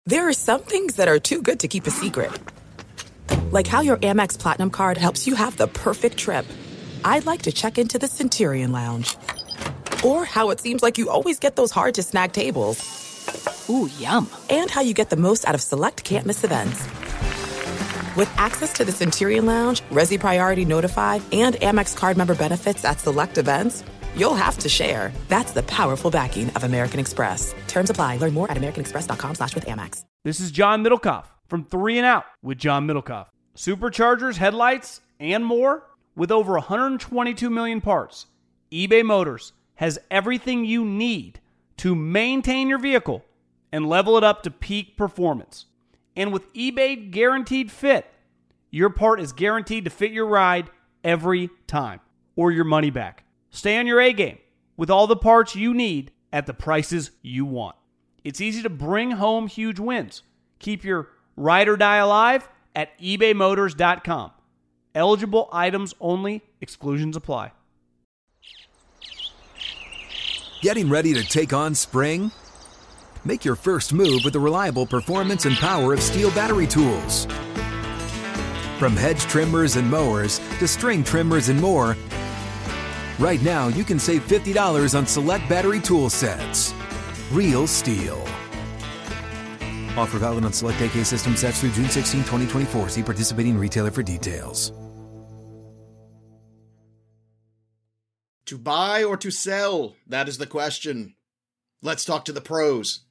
There are some things that are too good to keep a secret. Like how your Amex Platinum card helps you have the perfect trip. I'd like to check into the Centurion Lounge. Or how it seems like you always get those hard-to-snag tables. Ooh, yum. And how you get the most out of select can't-miss events. With access to the Centurion Lounge, Resi Priority Notified, and Amex card member benefits at select events, you'll have to share. That's the powerful backing of American Express. Terms apply. Learn more at americanexpress.com/withAmex. This is John Middlecoff from 3 and Out with John Middlecoff. Superchargers, headlights, and more. With over 122 million parts, eBay Motors has everything you need to maintain your vehicle and level it up to peak performance. And with eBay Guaranteed Fit, your part is guaranteed to fit your ride every time or your money back. Stay on your A game with all the parts you need at the prices you want. It's easy to bring home huge wins. Keep your ride or die alive at ebaymotors.com. Eligible items only. Exclusions apply. Getting ready to take on spring? Make your first move with the reliable performance and power of Steel battery tools. From hedge trimmers and mowers to string trimmers and more, right now you can save $50 on select battery tool sets. Real Steel. Offer valid on select AK system sets through June 16, 2024. See participating retailer for details. To buy or to sell? That is the question. Let's talk to the pros.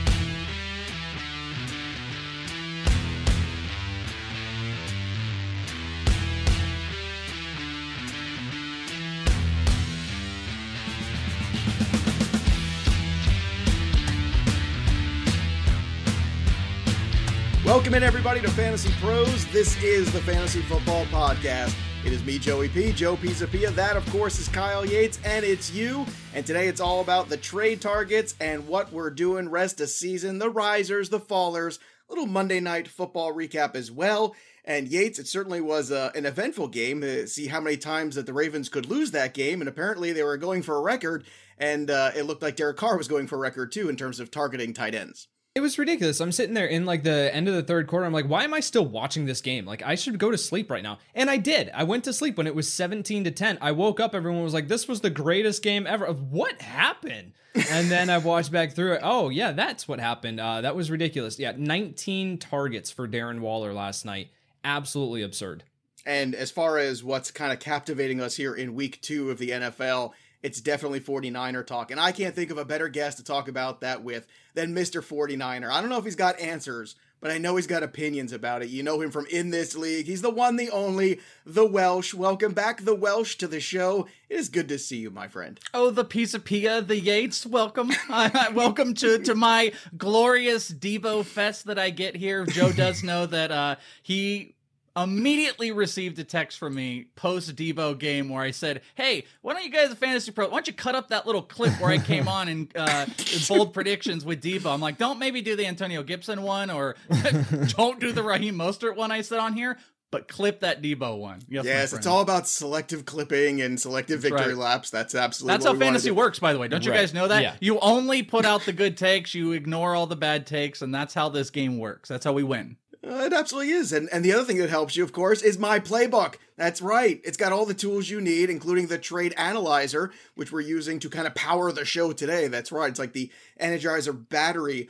Welcome in, everybody, to Fantasy Pros. This is the Fantasy Football Podcast. It is me, Joey P, Joe Pisapia. That, of course, is Kyle Yates, and it's you. And today it's all about the trade targets and what we're doing rest of season, the risers, the fallers, a little Monday Night Football recap as well. And Yates, it certainly was an eventful game to see how many times that the Ravens could lose that game. And apparently they were going for a record, and it looked like Derek Carr was going for a record, too, in terms of targeting tight ends. It was ridiculous. I'm sitting there in like the end of the third quarter. I'm like, why am I still watching this game? Like, I should go to sleep right now. And I did. I went to sleep when it was 17-10. I woke up. Everyone was like, this was the greatest game ever. What happened? And then I watched back through it. Oh, yeah, that's what happened. That was ridiculous. Yeah, 19 targets for Darren Waller last night. Absolutely absurd. And as far as what's kind of captivating us here in week 2 of the NFL, it's definitely 49er talk. And I can't think of a better guest to talk about that with than Mr. 49er. I don't know if he's got answers, but I know he's got opinions about it. You know him from In This League. He's the one, the only, the Welsh. Welcome back, the Welsh, to the show. It is good to see you, my friend. Oh, the Pisapia, the Yates. Welcome. Welcome to my glorious Debo fest that I get here. Joe does know that he immediately received a text from me post Debo game where I said, hey, why don't you guys at Fantasy Pro, why don't you cut up that little clip where I came on and bold predictions with Debo. I'm like, don't maybe do the Antonio Gibson one, or don't do the Raheem Mostert one I said on here, but clip that Debo one. Yes, it's all about selective clipping and selective victory laps. That's absolutely That's how fantasy works, by the way. Don't you guys know that? Yeah. You only put out the good takes, you ignore all the bad takes, and that's how this game works. That's how we win. It absolutely is. And the other thing that helps you, of course, is my playbook. That's right. It's got all the tools you need, including the trade analyzer, which we're using to kind of power the show today. That's right. It's like the Energizer battery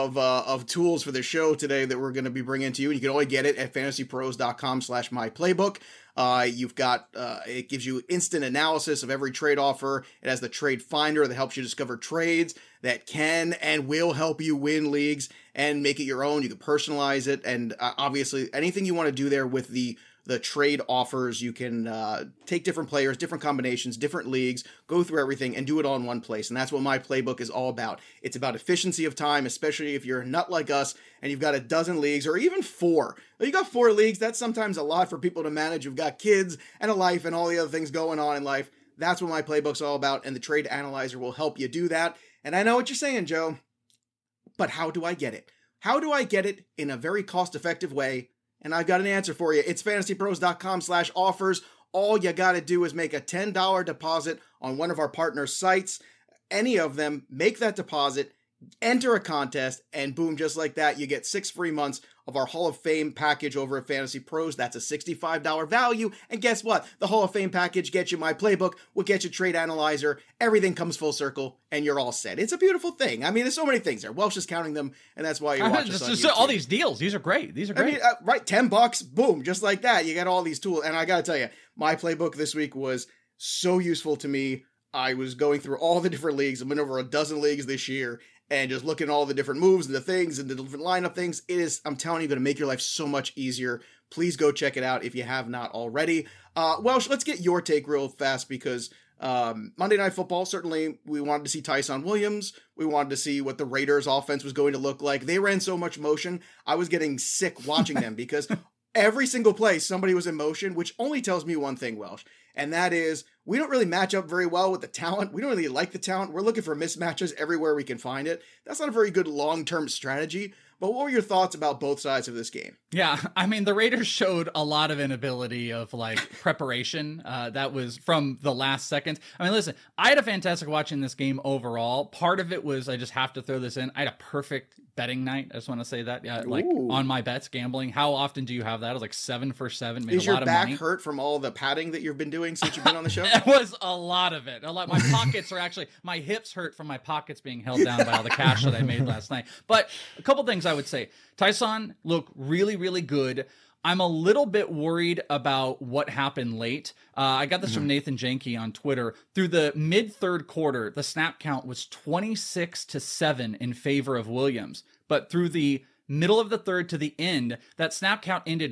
of tools for the show today that we're going to be bringing to you. You can only get it at fantasypros.com/myplaybook. You've got, it gives you instant analysis of every trade offer. It has the trade finder that helps you discover trades that can and will help you win leagues and make it your own. You can personalize it. And obviously anything you want to do there with the trade offers, you can take different players, different combinations, different leagues, go through everything and do it all in one place. And that's what my playbook is all about. It's about efficiency of time, especially if you're a nut like us and you've got a dozen leagues or even 4. You got 4 leagues. That's sometimes a lot for people to manage. You've got kids and a life and all the other things going on in life. That's what my playbook's all about. And the trade analyzer will help you do that. And I know what you're saying, Joe, but how do I get it? How do I get it in a very cost-effective way? And I've got an answer for you. It's fantasypros.com/offers. All you got to do is make a $10 deposit on one of our partner sites. Any of them, make that deposit, enter a contest, and boom, just like that, you get 6 free months of our Hall of Fame package over at Fantasy Pros. That's a $65 value. And guess what? The Hall of Fame package gets you my playbook, will get you Trade Analyzer. Everything comes full circle, and you're all set. It's a beautiful thing. I mean, there's so many things there. Welsh is counting them, and that's why you're watching us on YouTube. All these deals. These are great. I mean, right, $10, boom, just like that. You got all these tools. And I got to tell you, my playbook this week was so useful to me. I was going through all the different leagues. I've been over a dozen leagues this year, and just looking at all the different moves and the things and the different lineup things. It is, I'm telling you, going to make your life so much easier. Please go check it out if you have not already. Welsh, let's get your take real fast, because Monday Night Football, certainly we wanted to see Tyson Williams. We wanted to see what the Raiders offense was going to look like. They ran so much motion. I was getting sick watching them because every single play somebody was in motion, which only tells me one thing, Welsh, and that is we don't really match up very well with the talent. We don't really like the talent. We're looking for mismatches everywhere we can find it. That's not a very good long-term strategy. But what were your thoughts about both sides of this game? Yeah, I mean, the Raiders showed a lot of inability of preparation. That was from the last second. I mean, listen, I had a fantastic watching this game overall. Part of it was, I just have to throw this in, I had a perfect betting night. I just want to say that, on my bets, gambling. How often do you have that? I was 7 for 7. Made Is a lot of money. your back hurt from all the padding that you've been doing since you've been on the show? It was a lot of it. My pockets are actually, my hips hurt from my pockets being held down by all the cash that I made last night. But a couple things I would say. Tyson looked really, really good. I'm a little bit worried about what happened late. I got this from Nathan Janke on Twitter. Through the mid-third quarter, the snap count was 26-7 in favor of Williams. But through the middle of the third to the end, that snap count ended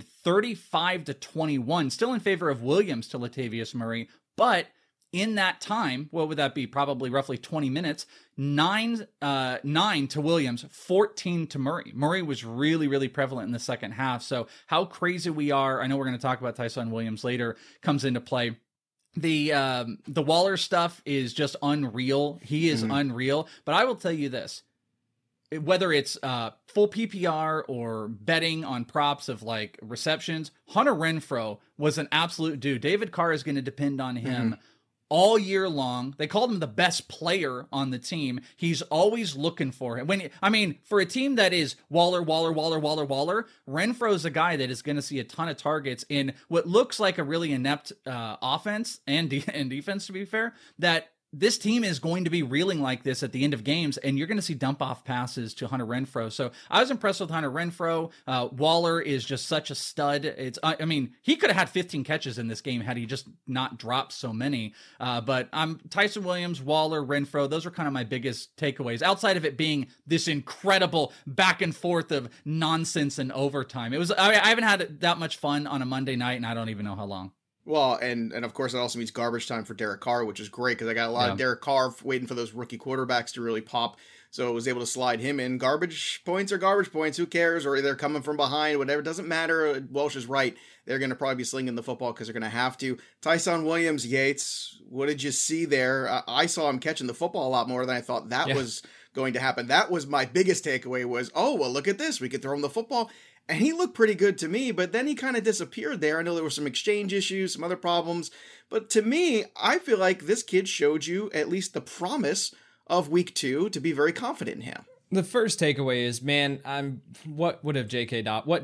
35-21, still in favor of Williams to Latavius Murray. But in that time, what would that be? Probably roughly 20 minutes. 9 to Williams, 14 to Murray. Murray was really, really prevalent in the second half. So how crazy we are, I know we're going to talk about Tyson Williams later, comes into play. The Waller stuff is just unreal. He is unreal. But I will tell you this. Whether it's full PPR or betting on props of receptions, Hunter Renfrow was an absolute dude. David Carr is going to depend on him all year long. They called him the best player on the team. He's always looking for him. For a team that is Waller, Renfro's a guy that is going to see a ton of targets in what looks like a really inept offense and defense, to be fair, that this team is going to be reeling like this at the end of games, and you're going to see dump-off passes to Hunter Renfrow. So I was impressed with Hunter Renfrow. Waller is just such a stud. He could have had 15 catches in this game had he just not dropped so many. But Tyson Williams, Waller, Renfrow, those are kind of my biggest takeaways, outside of it being this incredible back and forth of nonsense and overtime. I haven't had that much fun on a Monday night, and I don't even know how long. Well, and of course, it also means garbage time for Derek Carr, which is great because I got a lot of Derek Carr waiting for those rookie quarterbacks to really pop. So I was able to slide him in. Garbage points are garbage points. Who cares? Or they're coming from behind, whatever. It doesn't matter. Welsh is right. They're going to probably be slinging the football because they're going to have to. Tyson Williams, Yates, what did you see there? I saw him catching the football a lot more than I thought that was going to happen. That was my biggest takeaway was, look at this. We could throw him the football. And he looked pretty good to me, but then he kind of disappeared there. I know there were some exchange issues, some other problems. But to me, I feel like this kid showed you at least the promise of week 2 to be very confident in him. The first takeaway is, man, what would J.K.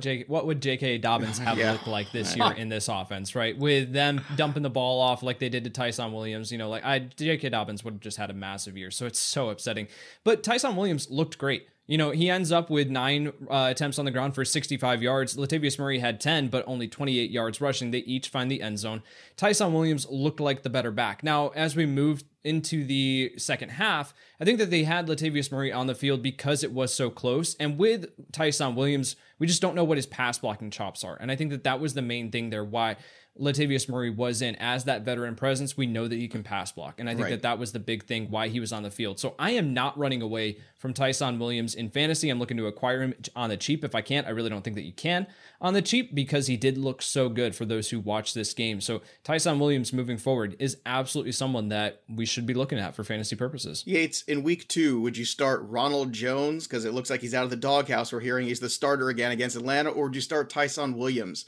Dobbins have looked like this year in this offense, right? With them dumping the ball off like they did to Tyson Williams, J.K. Dobbins would have just had a massive year, so it's so upsetting. But Tyson Williams looked great. He ends up with 9 attempts on the ground for 65 yards. Latavius Murray had 10, but only 28 yards rushing. They each find the end zone. Tyson Williams looked like the better back. Now, as we moved into the second half, I think that they had Latavius Murray on the field because it was so close. And with Tyson Williams, we just don't know what his pass blocking chops are. And I think that was the main thing there, why Latavius Murray was in as that veteran presence. We know that he can pass block. And I think that was the big thing why he was on the field. So I am not running away from Tyson Williams in fantasy. I'm looking to acquire him on the cheap if I can. I really don't think that you can on the cheap because he did look so good for those who watch this game. So Tyson Williams moving forward is absolutely someone that we should be looking at for fantasy purposes. Yates, in week 2, would you start Ronald Jones? Because it looks like he's out of the doghouse. We're hearing he's the starter again against Atlanta. Or would you start Tyson Williams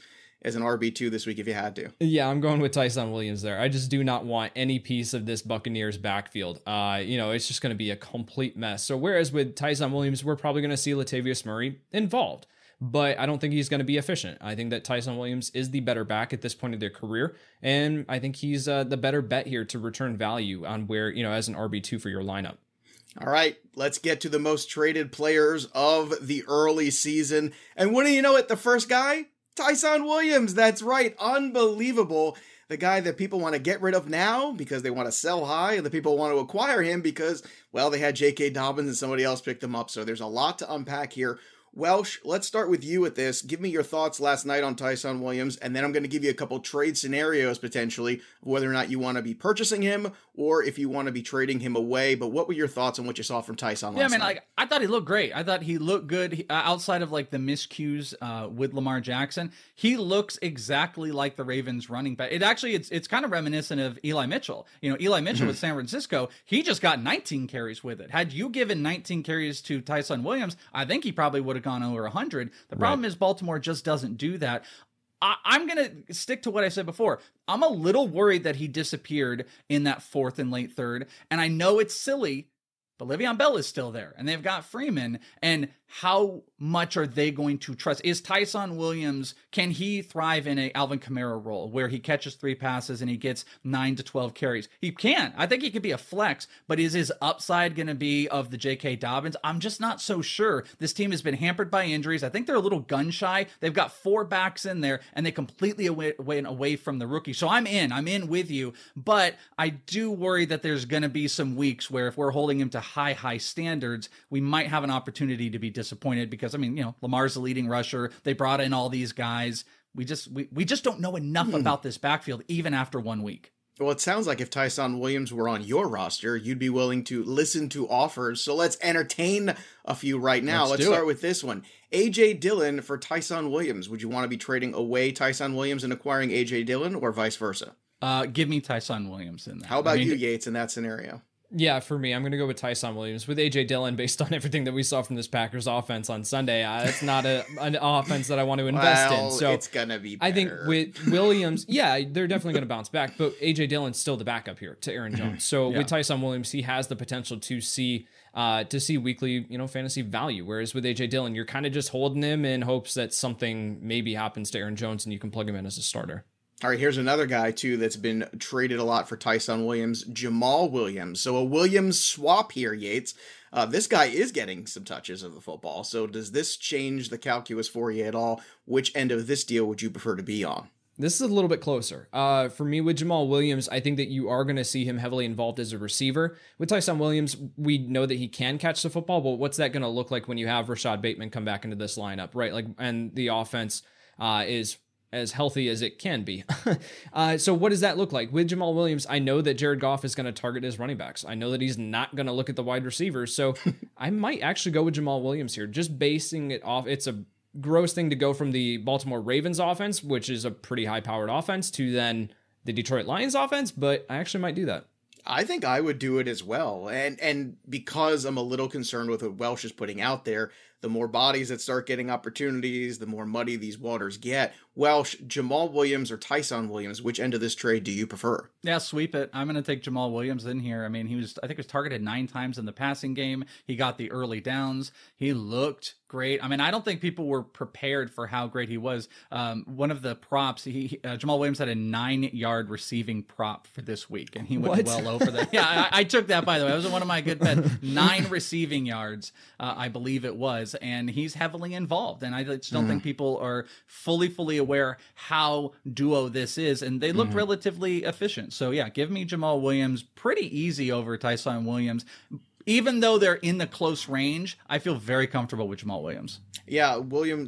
as an RB2 this week if you had to. Yeah, I'm going with Tyson Williams there. I just do not want any piece of this Buccaneers backfield. It's just going to be a complete mess. So whereas with Tyson Williams, we're probably going to see Latavius Murray involved, but I don't think he's going to be efficient. I think that Tyson Williams is the better back at this point of their career, and I think he's the better bet here to return value on where, as an RB2 for your lineup. All right, let's get to the most traded players of the early season. And wouldn't you know it, the first guy? Tyson Williams. That's right. Unbelievable. The guy that people want to get rid of now because they want to sell high, and the people want to acquire him because, well, they had J.K. Dobbins and somebody else picked them up. So there's a lot to unpack here. Welsh, let's start with you with this. Give me your thoughts last night on Tyson Williams, and then I'm going to give you a couple trade scenarios potentially, whether or not you want to be purchasing him or if you want to be trading him away. But what were your thoughts on what you saw from Tyson last night? I thought he looked great. I thought he looked good outside of the miscues with Lamar Jackson. He looks exactly like the Ravens running back. It's kind of reminiscent of Eli Mitchell. Eli Mitchell with San Francisco, he just got 19 carries with it. Had you given 19 carries to Tyson Williams, I think he probably would have gone over 100. The problem is Baltimore just doesn't do that. I'm going to stick to what I said before. I'm a little worried that he disappeared in that fourth and late third. And I know it's silly, but Le'Veon Bell is still there. And they've got Freeman. And how much are they going to trust? Is Tyson Williams, can he thrive in a Alvin Kamara role where he catches 3 passes and he gets 9 to 12 carries? He can. I think he could be a flex, but is his upside going to be of the J.K. Dobbins? I'm just not so sure. This team has been hampered by injuries. I think they're a little gun shy. They've got 4 backs in there and they completely went away from the rookie. So I'm in with you, but I do worry that there's going to be some weeks where if we're holding him to high standards, we might have an opportunity to be disappointed because, Lamar's the leading rusher. They brought in all these guys. We just don't know enough about this backfield, even after 1 week. Well, it sounds like if Tyson Williams were on your roster, you'd be willing to listen to offers. So let's entertain a few right now. Let's start with this one. A.J. Dillon for Tyson Williams. Would you want to be trading away Tyson Williams and acquiring A.J. Dillon or vice versa? Give me Tyson Williams in that. How about you, Yates, in that scenario? Yeah, for me, I'm going to go with Tyson Williams. With A.J. Dillon, based on everything that we saw from this Packers offense on Sunday, it's not an offense that I want to invest in. So it's going to be better. I think with Williams, yeah, they're definitely going to bounce back. But A.J. Dillon's still the backup here to Aaron Jones. So with Tyson Williams, he has the potential to see weekly, fantasy value. Whereas with A.J. Dillon, you're kind of just holding him in hopes that something maybe happens to Aaron Jones and you can plug him in as a starter. All right, here's another guy, too, that's been traded a lot for Tyson Williams, Jamal Williams. So a Williams swap here, Yates. This guy is getting some touches of the football. So does this change the calculus for you at all? Which end of this deal would you prefer to be on? This is a little bit closer. For me, with Jamal Williams, I think that you are going to see him heavily involved as a receiver. With Tyson Williams, we know that he can catch the football, but what's that going to look like when you have Rashad Bateman come back into this lineup, right? And the offense is as healthy as it can be. So what does that look like? With Jamal Williams, I know that Jared Goff is going to target his running backs. I know that he's not going to look at the wide receivers. So I might actually go with Jamal Williams here, just basing it off. It's a gross thing to go from the Baltimore Ravens offense, which is a pretty high-powered offense, to then the Detroit Lions offense, but I actually might do that. I think I would do it as well. And because I'm a little concerned with what Welsh is putting out there, the more bodies that start getting opportunities, the more muddy these waters get. Welsh, Jamal Williams or Tyson Williams, which end of this trade do you prefer? Yeah, sweep it. I'm going to take Jamal Williams in here. I mean, I think he was targeted 9 times in the passing game. He got the early downs. He looked great. I mean, I don't think people were prepared for how great he was. One of the props, Jamal Williams had a 9-yard receiving prop for this week, and he went well over that. Yeah, I took that, by the way. That was one of my good bets. 9 receiving yards, I believe it was, and he's heavily involved. And I just don't think people are fully aware how duo this is, and they looked relatively efficient. So yeah, give me Jamal Williams pretty easy over Tyson Williams. Even though they're in the close range, I feel very comfortable with Jamal Williams. Yeah,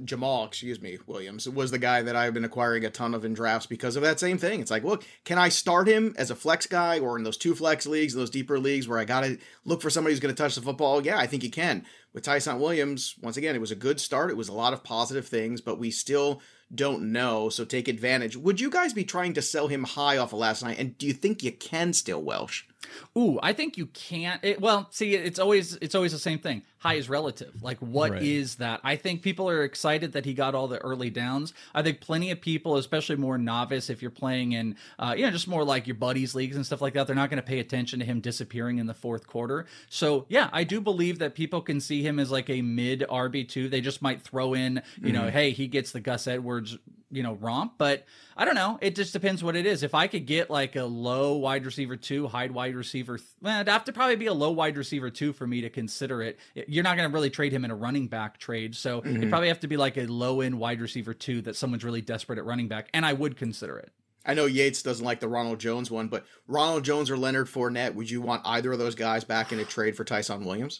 Williams was the guy that I've been acquiring a ton of in drafts because of that same thing. It's like, look, can I start him as a flex guy or in those 2 flex leagues, those deeper leagues where I got to look for somebody who's going to touch the football? Yeah, I think you can. With Tyson Williams, once again, it was a good start. It was a lot of positive things, but we still don't know, so take advantage. Would you guys be trying to sell him high off of last night, and do you think you can still, Welsh? Ooh, I think you can't. It's always the same thing. High is relative. Like, what is that? I think people are excited that he got all the early downs. I think plenty of people, especially more novice, if you're playing in, just more like your buddies leagues and stuff like that, they're not going to pay attention to him disappearing in the fourth quarter. So yeah, I do believe that people can see him as like a mid RB2. They just might throw in, hey, he gets the Gus Edwards, romp, but I don't know. It just depends what it is. If I could get like a low wide receiver 2, high wide receiver, it'd have to probably be a low wide receiver 2 for me to consider it. You're not going to really trade him in a running back trade. So it'd probably have to be like a low end wide receiver 2 that someone's really desperate at running back. And I would consider it. I know Yates doesn't like the Ronald Jones one, but Ronald Jones or Leonard Fournette, would you want either of those guys back in a trade for Tyson Williams?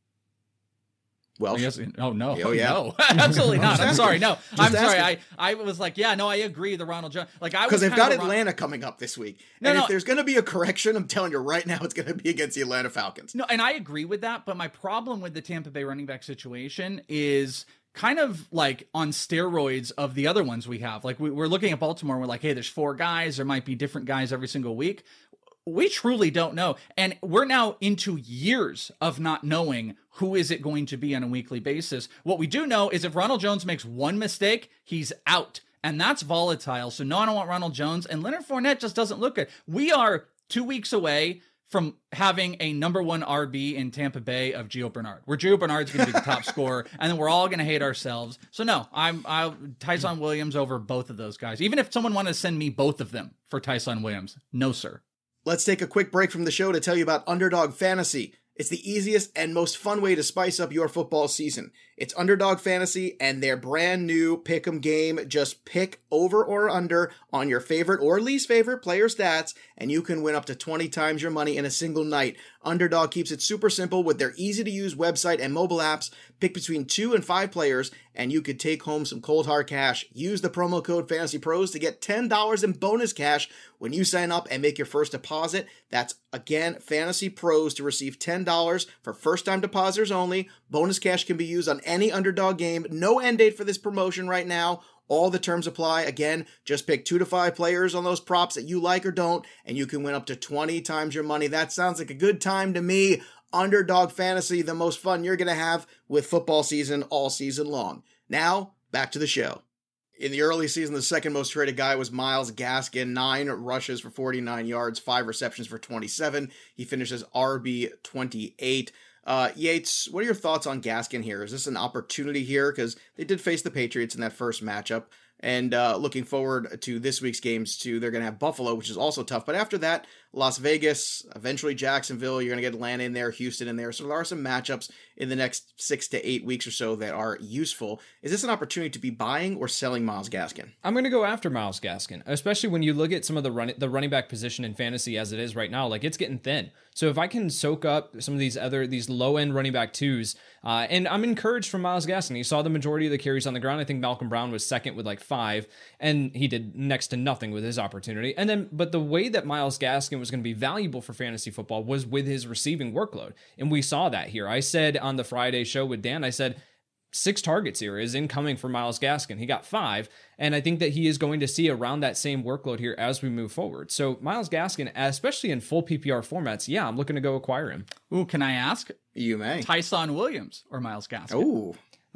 Well, oh no, yeah. No, absolutely not. I'm sorry, no, I'm sorry. Asking. I was like, yeah, no, I agree. The Ronald Jones, because they've got Atlanta coming up this week, if there's going to be a correction, I'm telling you right now, it's going to be against the Atlanta Falcons. No, and I agree with that. But my problem with the Tampa Bay running back situation is kind of like on steroids of the other ones we have. Like we're looking at Baltimore, we're like, hey, there's 4 guys. There might be different guys every single week. We truly don't know. And we're now into years of not knowing who is it going to be on a weekly basis. What we do know is if Ronald Jones makes one mistake, he's out. And that's volatile. So no, I don't want Ronald Jones. And Leonard Fournette just doesn't look good. We are 2 weeks away from having a number 1 RB in Tampa Bay of Gio Bernard, where Gio Bernard's going to be the top scorer, and then we're all going to hate ourselves. So no, I'll Tyson Williams over both of those guys. Even if someone wanted to send me both of them for Tyson Williams, no, sir. Let's take a quick break from the show to tell you about Underdog Fantasy. It's the easiest and most fun way to spice up your football season. It's Underdog Fantasy and their brand new Pick'em game. Just pick over or under on your favorite or least favorite player stats, and you can win up to 20 times your money in a single night. Underdog keeps it super simple with their easy-to-use website and mobile apps. Pick between 2 and 5 players, and you could take home some cold hard cash. Use the promo code FANTASYPROS to get $10 in bonus cash when you sign up and make your first deposit. That's, again, Fantasy Pros to receive $10 for first-time depositors only. Bonus cash can be used on any Underdog game. No end date for this promotion right now. All the terms apply. Again, just pick 2 to 5 players on those props that you like or don't, and you can win up to 20 times your money. That sounds like a good time to me. Underdog Fantasy, the most fun you're going to have with football season all season long. Now, back to the show. In the early season, the second most traded guy was Myles Gaskin. 9 rushes for 49 yards, 5 receptions for 27. He finishes RB 28. Yates, what are your thoughts on Gaskin here? Is this an opportunity here? Because they did face the Patriots in that first matchup. And looking forward to this week's games, too. They're going to have Buffalo, which is also tough. But after that, Las Vegas, eventually Jacksonville, you're going to get Atlanta in there, Houston in there. So there are some matchups in the next 6 to 8 weeks or so that are useful. Is this an opportunity to be buying or selling Myles Gaskin? I'm going to go after Myles Gaskin, especially when you look at some of the running back position in fantasy as it is right now. Like, it's getting thin. So if I can soak up some of these low-end running back 2s, and I'm encouraged from Myles Gaskin. He saw the majority of the carries on the ground. I think Malcolm Brown was second with like 5, and he did next to nothing with his opportunity. But the way that Myles Gaskin was going to be valuable for fantasy football was with his receiving workload. And we saw that here. I said on the Friday show with Dan, I said 6 targets here is incoming for Myles Gaskin. He got 5, and I think that he is going to see around that same workload here as we move forward. So Myles Gaskin, especially in full PPR formats, yeah, I'm looking to go acquire him. Ooh, can I ask? You may. Tyson Williams or Myles Gaskin? Ooh.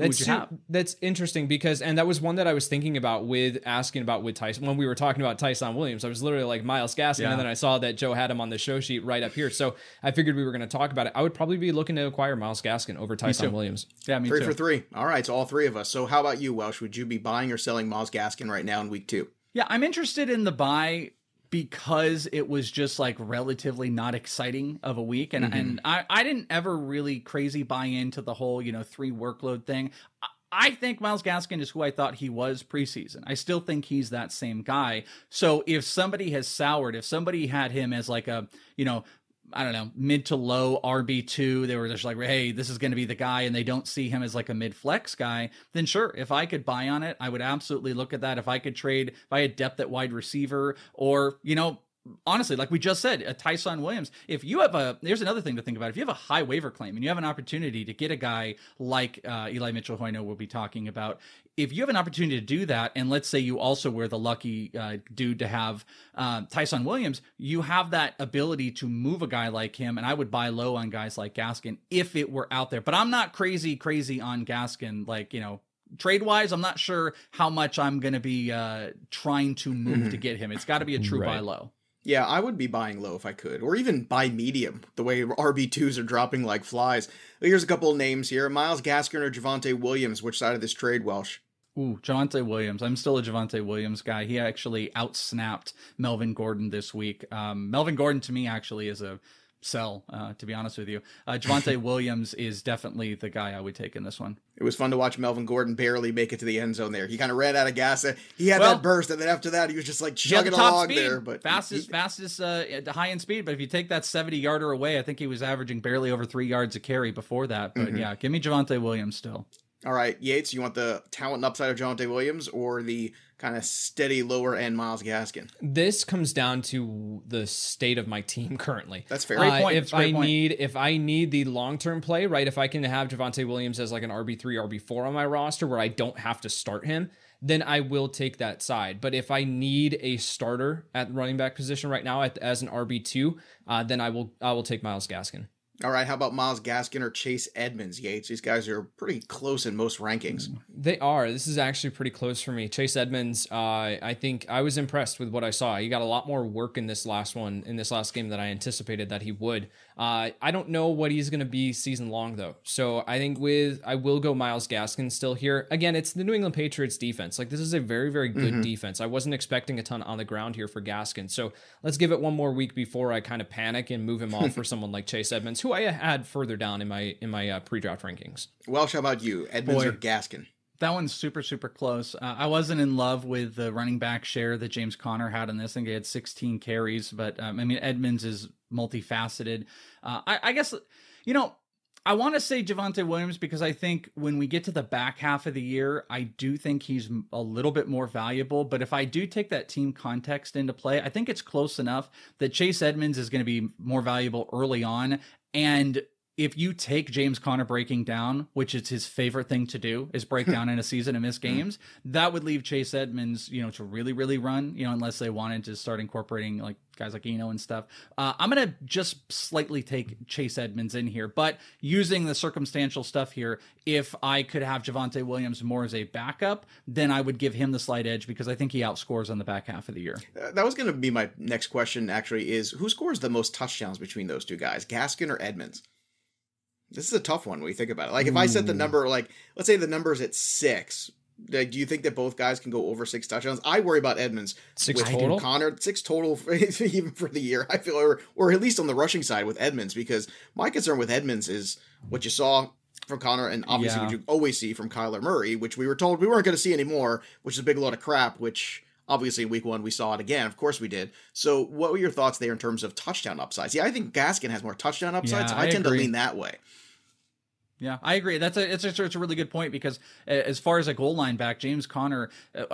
That's interesting because, and that was one that I was thinking about with Tyson. When we were talking about Tyson Williams, I was literally like Myles Gaskin, and then I saw that Joe had him on the show sheet right up here. So I figured we were going to talk about it. I would probably be looking to acquire Myles Gaskin over Tyson Williams. Yeah, me 3 too. for 3. All right, so all 3 of us. So how about you, Welsh? Would you be buying or selling Myles Gaskin right now in week 2? Yeah, I'm interested in the buy because it was just like relatively not exciting of a week. And I didn't ever really crazy buy into the whole, 3 workload thing. I think Myles Gaskin is who I thought he was preseason. I still think he's that same guy. So if somebody has soured, if somebody had him as like a, I don't know, mid to low RB2, they were just like, hey, this is going to be the guy, and they don't see him as like a mid flex guy, then sure, if I could buy on it, I would absolutely look at that. If I could trade, if I had depth at wide receiver, or, honestly, like we just said, a Tyson Williams, if you have there's another thing to think about. If you have a high waiver claim and you have an opportunity to get a guy like Eli Mitchell-Hoyno we'll be talking about, if you have an opportunity to do that, and let's say you also were the lucky dude to have Tyson Williams, you have that ability to move a guy like him, and I would buy low on guys like Gaskin if it were out there. But I'm not crazy on Gaskin, like, trade-wise, I'm not sure how much I'm going to be trying to move to get him. It's got to be a true buy low. Yeah, I would be buying low if I could, or even buy medium, the way RB2s are dropping like flies. Here's a couple of names here. Myles Gaskin or Javonte Williams, which side of this trade, Welsh? Ooh, Javonte Williams. I'm still a Javonte Williams guy. He actually outsnapped Melvin Gordon this week. Melvin Gordon, to me, actually is a sell, to be honest with you. Javonte Williams is definitely the guy I would take in this one. It was fun to watch Melvin Gordon barely make it to the end zone there. He kind of ran out of gas. He had that burst, and then after that, he was just like chugging along speed, there. But fastest high-end speed. But if you take that 70-yarder away, I think he was averaging barely over 3 yards a carry before that. But yeah, give me Javonte Williams still. All right, Yates, you want the talent and upside of Javonte Williams or the kind of steady lower end Myles Gaskin? This comes down to the state of my team currently. That's fair. Great point. If I need the long-term play, right? If I can have Javonte Williams as like an RB3, RB4 on my roster where I don't have to start him, then I will take that side. But if I need a starter at the running back position right now as an RB2, then I will take Myles Gaskin. All right, how about Myles Gaskin or Chase Edmonds, Yates? These guys are pretty close in most rankings. They are. This is actually pretty close for me. Chase Edmonds, I think I was impressed with what I saw. He got a lot more work in this last game than I anticipated that he would. I don't know what he's going to be season long, though. So I think I will go Myles Gaskin still here. Again, it's the New England Patriots defense. Like, this is a very, very good defense. I wasn't expecting a ton on the ground here for Gaskin. So let's give it one more week before I kind of panic and move him off for someone like Chase Edmonds, who I had further down in my pre-draft rankings. Welsh, how about you? Edmonds or Gaskin? That one's super, super close. I wasn't in love with the running back share that James Conner had in this. I think he had 16 carries, but Edmonds is multifaceted. I guess, I want to say Javonte Williams because I think when we get to the back half of the year, I do think he's a little bit more valuable. But if I do take that team context into play, I think it's close enough that Chase Edmonds is going to be more valuable early on. And if you take James Conner breaking down, which is his favorite thing to do, is break down in a season and miss games, that would leave Chase Edmonds, to really, really run, unless they wanted to start incorporating like guys like Eno and stuff. I'm going to just slightly take Chase Edmonds in here, but using the circumstantial stuff here, if I could have Javonte Williams more as a backup, then I would give him the slight edge because I think he outscores on the back half of the year. That was going to be my next question, actually, is who scores the most touchdowns between those two guys, Gaskin or Edmonds? This is a tough one when you think about it. Like, if I set the number, like, let's say the number's at 6, do you think that both guys can go over 6 touchdowns? I worry about Edmonds. 6 total? Connor, 6 total, even for the year, I feel, or at least on the rushing side with Edmonds, because my concern with Edmonds is what you saw from Connor and obviously what you always see from Kyler Murray, which we were told we weren't going to see anymore, which is a big load of crap, which obviously in week 1 we saw it again. Of course we did. So what were your thoughts there in terms of touchdown upsides? Yeah, I think Gaskin has more touchdown upsides. Yeah, I tend agree. to lean that way. Yeah, I agree. It's a really good point because as far as a goal line back, James Conner,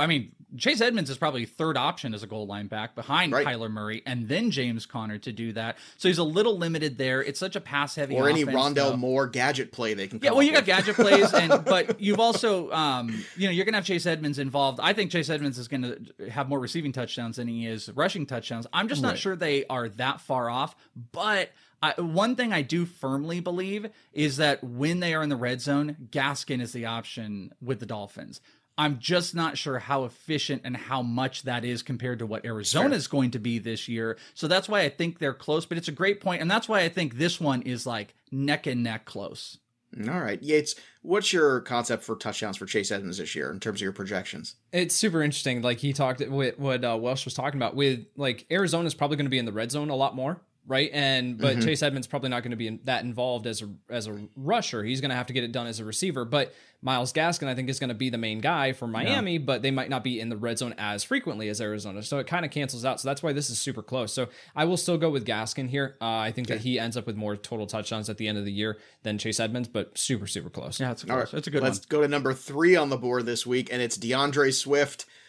Chase Edmonds is probably third option as a goal line back behind Kyler Murray and then James Conner to do that. So he's a little limited there. It's such a pass heavy or offense. Or any Rondell Moore gadget play they can come you got with. gadget plays, but you've also, you're going to have Chase Edmonds involved. I think Chase Edmonds is going to have more receiving touchdowns than he is rushing touchdowns. I'm just not sure they are that far off, but one thing I do firmly believe is that when they are in the red zone, Gaskin is the option with the Dolphins. I'm just not sure how efficient and how much that is compared to what Arizona is going to be this year. So that's why I think they're close, but it's a great point. And that's why I think this one is like neck and neck close. All right. Yates, what's your concept for touchdowns for Chase Edmonds this year in terms of your projections? It's super interesting. Like he talked with what Welsh was talking about with like Arizona's probably going to be in the red zone a lot more. Right. But Chase Edmonds probably not going to be that involved as a rusher. He's going to have to get it done as a receiver. But Myles Gaskin, I think, is going to be the main guy for Miami, but they might not be in the red zone as frequently as Arizona. So it kind of cancels out. So that's why this is super close. So I will still go with Gaskin here. I think that he ends up with more total touchdowns at the end of the year than Chase Edmonds, but super, super close. Yeah, it's close. It's a good one. Let's go to number 3 on the board this week, and it's DeAndre Swift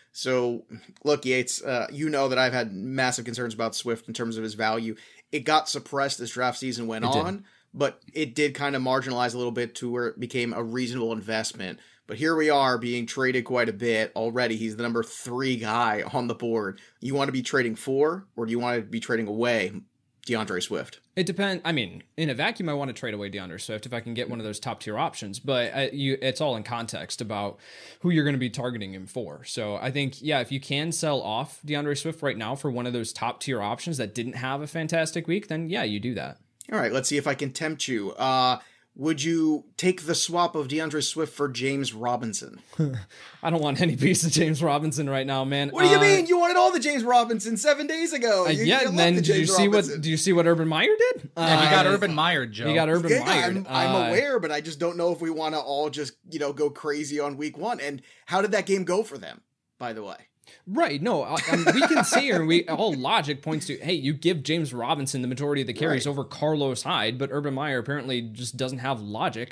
So, look, Yates, you know that I've had massive concerns about Swift in terms of his value. It got suppressed as draft season went on, but it did kind of marginalize a little bit to where it became a reasonable investment. But here we are being traded quite a bit already. He's the number 3 guy on the board. You want to be trading for, or do you want to be trading away DeAndre Swift? It depends. I mean, in a vacuum, I want to trade away DeAndre Swift if I can get one of those top tier options. But it's all in context about who you're going to be targeting him for. So I think, yeah, if you can sell off DeAndre Swift right now for one of those top tier options that didn't have a fantastic week, then yeah, you do that. All right, let's see if I can tempt you. Would you take the swap of DeAndre Swift for James Robinson? I don't want any piece of James Robinson right now, man. What do you mean? You wanted all the James Robinson 7 days ago. And then do you see what Urban Meyer did? Yeah, he got Urban Meyer, Joe. He got Urban Meyer. I'm aware, but I just don't know if we want to all just, go crazy on week 1. And how did that game go for them, by the way? Right. No, we can say here, all logic points to, hey, you give James Robinson the majority of the carries over Carlos Hyde, but Urban Meyer apparently just doesn't have logic.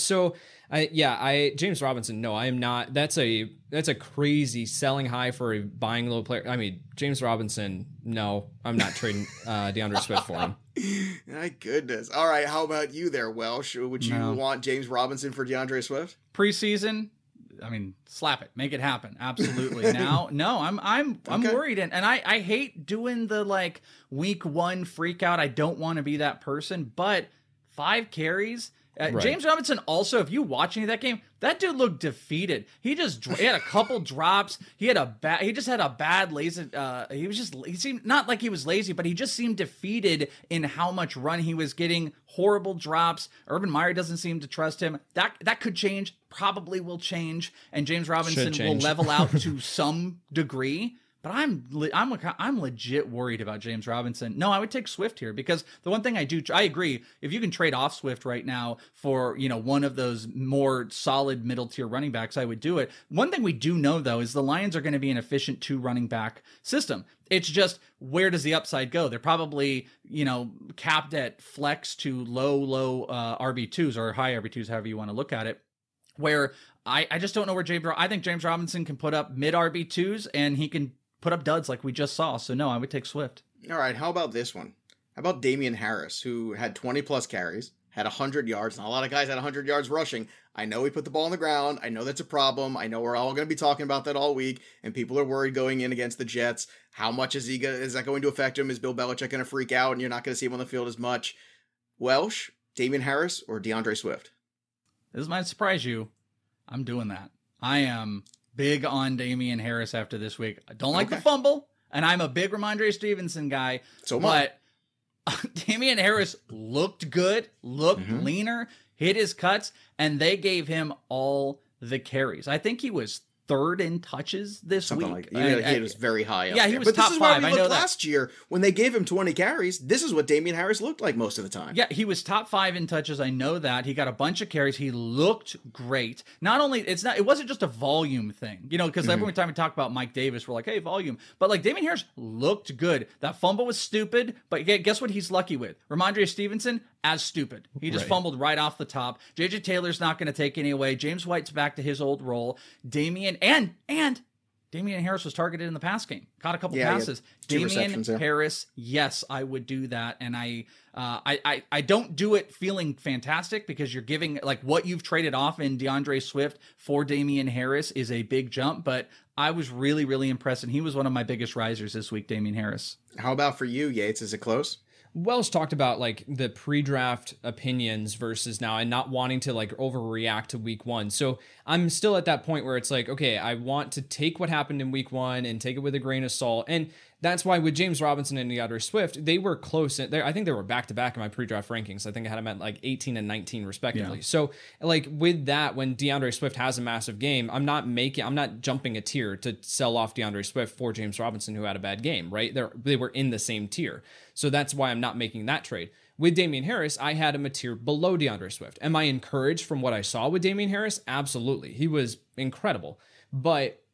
James Robinson, no, I am not. That's a crazy selling high for a buying low player. I mean, James Robinson, no, I'm not trading DeAndre Swift for him. My goodness. All right. How about you there, Welsh? Would you want James Robinson for DeAndre Swift? Preseason? I mean, slap it, make it happen. Absolutely. Now, no, I'm worried, and I hate doing the week 1 freak out. I don't want to be that person, but 5 carries. Right. James Robinson also, if you watch any of that game, that dude looked defeated. He had a couple drops. He just had a bad lazy. He seemed not like he was lazy, but he just seemed defeated in how much run he was getting. Horrible drops. Urban Meyer doesn't seem to trust him. That could change. Probably will change, and James Robinson will level out to some degree. But I'm legit worried about James Robinson. No, I would take Swift here because the one thing I agree, if you can trade off Swift right now for, one of those more solid middle tier running backs, I would do it. One thing we do know though is the Lions are going to be an efficient 2 running back system. It's just, where does the upside go? They're probably, capped at flex to low RB2s or high RB2s, however you want to look at it, where I just don't know where I think James Robinson can put up mid RB2s and he can put up duds like we just saw. So no, I would take Swift. All right. How about this one? How about Damian Harris, who had 20 plus carries, had 100 yards. Not a lot of guys had 100 yards rushing. I know he put the ball on the ground. I know that's a problem. I know we're all going to be talking about that all week, and people are worried going in against the Jets. How much is that going to affect him? Is Bill Belichick going to freak out and you're not going to see him on the field as much? Welsh, Damian Harris, or DeAndre Swift? This might surprise you. I'm doing that. I am big on Damian Harris after this week. I don't like the fumble, and I'm a big Ramondre Stevenson guy. But Damian Harris looked good, looked leaner, hit his cuts, and they gave him all the carries. I think he was 3rd in touches this week. He was very high up. Yeah, he was top 5. I know that. Last year, when they gave him 20 carries, this is what Damian Harris looked like most of the time. Yeah, he was top 5 in touches. I know that. He got a bunch of carries. He looked great. Not only, it wasn't just a volume thing, because every time we talk about Mike Davis, we're like, hey, volume. But Damian Harris looked good. That fumble was stupid, but guess what he's lucky with? Ramondre Stevenson, as stupid. He just fumbled right off the top. JJ Taylor's not going to take any away. James White's back to his old role. Damian Harris was targeted in the pass game. Caught a couple passes. Damian Harris, yes, I would do that. And I don't do it feeling fantastic because you're giving what you've traded off in DeAndre Swift for Damian Harris is a big jump, but I was really, really impressed. And he was one of my biggest risers this week, Damian Harris. How about for you, Yates? Is it close? Welsh talked about the pre-draft opinions versus now and not wanting to overreact to week 1. So I'm still at that point where it's okay, I want to take what happened in week 1 and take it with a grain of salt. And that's why with James Robinson and DeAndre Swift, they were close. I think they were back-to-back in my pre-draft rankings. I think I had them at 18 and 19 respectively. Yeah. So with that, when DeAndre Swift has a massive game, I'm not jumping a tier to sell off DeAndre Swift for James Robinson, who had a bad game, right? They were in the same tier. So that's why I'm not making that trade. With Damian Harris, I had him a tier below DeAndre Swift. Am I encouraged from what I saw with Damian Harris? Absolutely. He was incredible. But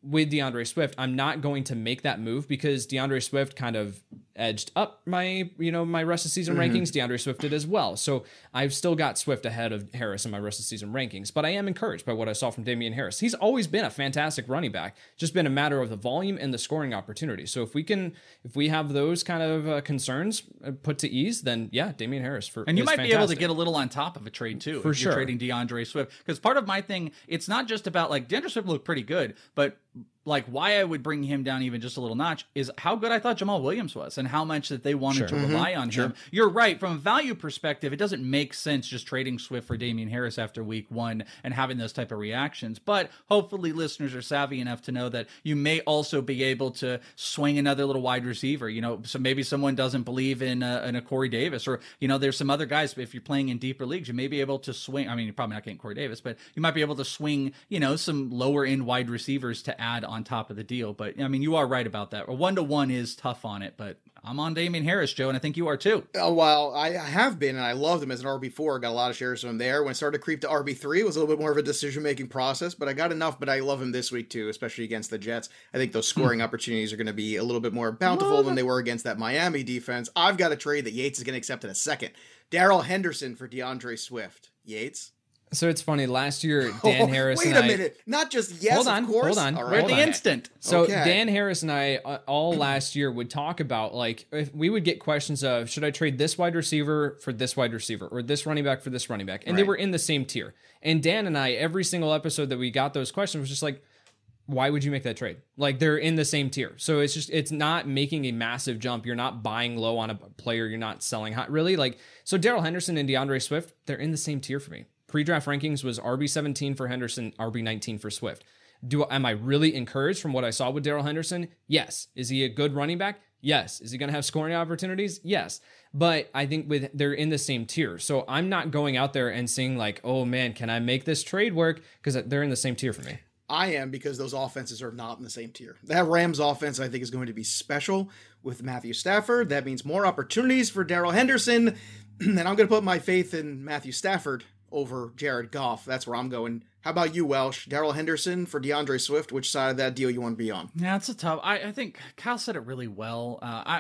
with DeAndre Swift, I'm not going to make that move because DeAndre Swift kind of edged up my rest of season rankings. DeAndre Swift did as well. So I've still got Swift ahead of Harris in my rest of season rankings, but I am encouraged by what I saw from Damian Harris. He's always been a fantastic running back, just been a matter of the volume and the scoring opportunity. So if we have those kind of concerns put to ease, then yeah, Damian Harris and you might be able to get a little on top of a trade too. For if sure. You're trading DeAndre Swift. Because part of my thing, it's not just about like DeAndre Swift looked pretty good, but like why I would bring him down even just a little notch is how good I thought Jamal Williams was and how much that they wanted to rely on him. You're right. From a value perspective, it doesn't make sense just trading Swift for Damian Harris after week 1 and having those type of reactions. But hopefully listeners are savvy enough to know that you may also be able to swing another little wide receiver. So maybe someone doesn't believe in a Corey Davis, or, there's some other guys. If you're playing in deeper leagues, you may be able to swing. I mean, you're probably not getting Corey Davis, but you might be able to swing, some lower end wide receivers to add on top of the deal. But I mean, you are right about that. A 1-to-1 is tough on it, but I'm on Damian Harris, Joe, and I think you are too. Well, I have been, and I loved him as an RB4. Got a lot of shares from him there. When it started to creep to RB3, it was a little bit more of a decision-making process, but I got enough. But I love him this week too, especially against the Jets. I think those scoring opportunities are going to be a little bit more bountiful than they were against that Miami defense. I've got a trade that Yates is going to accept in a second. Darrell Henderson for DeAndre Swift. Yates? So it's funny. Last year, Dan Harris wait and a minute. Not just yes, of course. Hold on. All Right, the instant. So Dan Harris and I all last year would talk about, like, if we would get questions of, should I trade this wide receiver for this wide receiver or this running back for this running back? And they were in the same tier. And Dan and I, every single episode that we got those questions was just like, why would you make that trade? Like, they're in the same tier. So it's not making a massive jump. You're not buying low on a player. You're not selling high. Really? Like, so Darrell Henderson and DeAndre Swift, they're in the same tier for me. Pre-draft rankings was RB17 for Henderson, RB19 for Swift. Am I really encouraged from what I saw with Darrell Henderson? Yes. Is he a good running back? Yes. Is he going to have scoring opportunities? Yes. But I think they're in the same tier. So I'm not going out there and saying like, oh man, can I make this trade work? Because they're in the same tier for me. I am, because those offenses are not in the same tier. That Rams offense, I think, is going to be special with Matthew Stafford. That means more opportunities for Darrell Henderson. And I'm going to put my faith in Matthew Stafford over Jared Goff. That's where I'm going. How about you, Welsh? Darrell Henderson for DeAndre Swift? Which side of that deal you want to be on? Yeah, it's a tough. I think Kyle said it really well.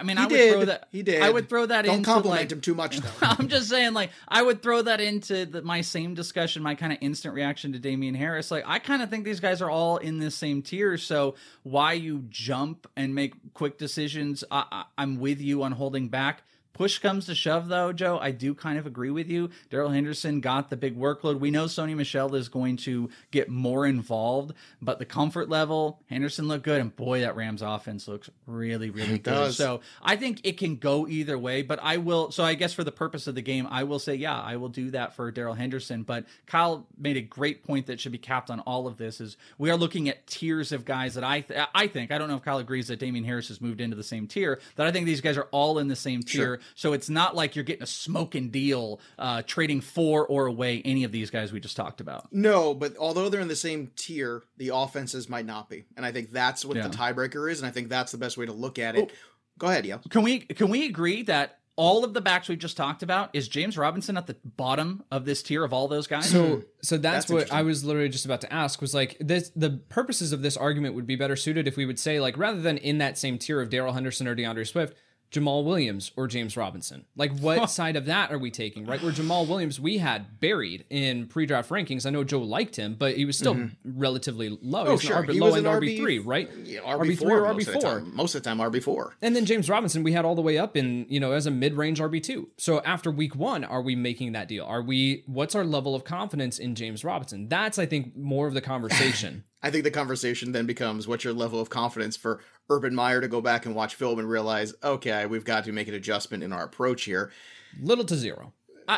He did. I would throw that into. Don't compliment him too much, though. I'm just saying, like, I would throw that into my same discussion, my kind of instant reaction to Damian Harris. Like, I kind of think these guys are all in this same tier. So why you jump and make quick decisions? I'm with you on holding back. Push comes to shove, though, Joe, I do kind of agree with you. Darrell Henderson got the big workload. We know Sony Michel is going to get more involved, but the comfort level, Henderson looked good, and boy, that Rams offense looks really, really good. Does. So I think it can go either way, but I will. So I guess for the purpose of the game, I will say, yeah, I will do that for Darrell Henderson. But Kyle made a great point that should be capped on all of this is we are looking at tiers of guys that I think, I don't know if Kyle agrees that Damian Harris has moved into the same tier, that I think these guys are all in the same tier. Sure. So it's not like you're getting a smoking deal trading for or away any of these guys we just talked about. No, but although they're in the same tier, the offenses might not be. And I think that's what the tiebreaker is, and I think that's the best way to look at it. Go ahead, Yale. Can we agree that all of the backs we just talked about, is James Robinson at the bottom of this tier of all those guys? So that's what I was literally just about to ask, was like the purposes of this argument would be better suited if we would say, like, rather than in that same tier of Darrell Henderson or DeAndre Swift, Jamal Williams or James Robinson. Like, what side of that are we taking, right? Where Jamal Williams, we had buried in pre-draft rankings. I know Joe liked him, but he was still relatively low. Oh, sure. He was an RB3, right? Yeah, RB3 or RB4. Most of the time, RB4. And then James Robinson, we had all the way up in, as a mid-range RB2. So after week 1, are we making that deal? What's our level of confidence in James Robinson? That's, I think, more of the conversation. I think the conversation then becomes, what's your level of confidence for Urban Meyer to go back and watch film and realize, okay, we've got to make an adjustment in our approach here. Little to zero. I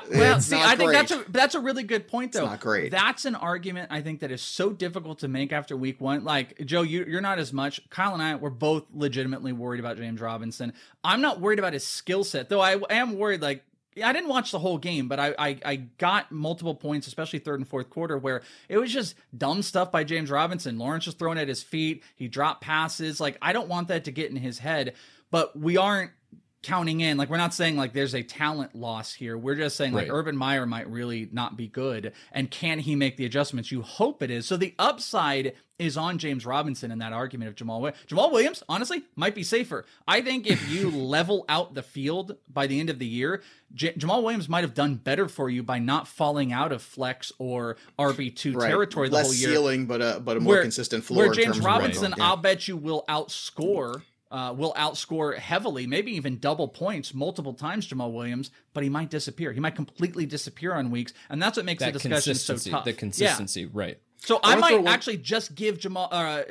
think that's a really good point, though. It's not great. That's an argument I think that is so difficult to make after week 1. Like, Joe, you're not as much. Kyle and I were both legitimately worried about James Robinson. I'm not worried about his skill set, though I am worried, like, I didn't watch the whole game, but I got multiple points, especially third and fourth quarter, where it was just dumb stuff by James Robinson. Lawrence just throwing at his feet. He dropped passes. Like, I don't want that to get in his head, but we aren't counting in, like, we're not saying like there's a talent loss here. We're just saying like Right. Urban Meyer might really not be good. And can he make the adjustments? You hope it is. So the upside is on James Robinson in that argument of Jamal Williams. Jamal Williams, honestly, might be safer. I think if you level out the field by the end of the year, Jamal Williams might have done better for you by not falling out of flex or RB2 territory the Less whole year. ceiling, but a more consistent floor. Where in James terms Robinson, of I'll bet you will outscore heavily, maybe even double points multiple times Jamal Williams, but he might disappear. He might completely disappear on weeks, and that's what makes the discussion so tough. The consistency, right. So I might actually just give Jamal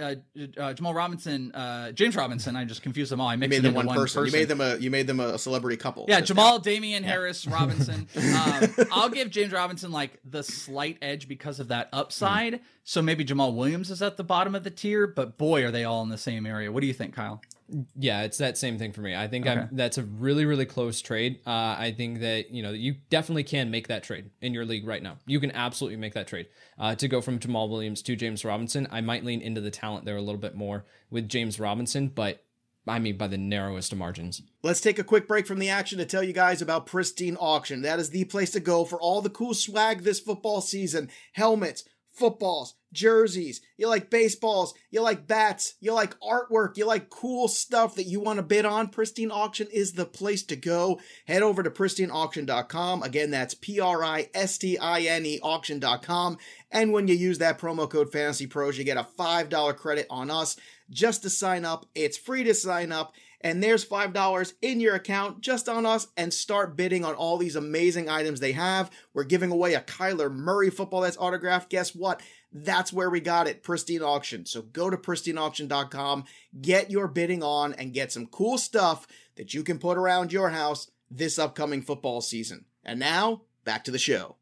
Robinson, James Robinson. I just confused them all. I mixed made them them into one person. You made them a celebrity couple. Yeah, Jamal, Damian Harris, Robinson. I'll give James Robinson like the slight edge because of that upside. So maybe Jamal Williams is at the bottom of the tier, but boy, are they all in the same area. What do you think, Kyle? Yeah, it's that same thing for me. I think that's a really, really close trade. I think that, you definitely can make that trade in your league right now. You can absolutely make that trade to go from Jamal Williams to James Robinson. I might lean into the talent there a little bit more with James Robinson, but I mean by the narrowest of margins. Let's take a quick break from the action to tell you guys about Pristine Auction. That is the place to go for all the cool swag this football season. Helmets, footballs, jerseys, you like baseballs, you like bats, you like artwork, you like cool stuff that you want to bid on. Pristine Auction is the place to go. Head over to pristineauction.com. Again, that's PRISTINE auction.com. And when you use that promo code Fantasy Pros, you get a $5 credit on us just to sign up. It's free to sign up. And there's $5 in your account just on us, and start bidding on all these amazing items they have. We're giving away a Kyler Murray football that's autographed. Guess what? That's where we got it, Pristine Auction. So go to pristineauction.com, get your bidding on, and get some cool stuff that you can put around your house this upcoming football season. And now, back to the show.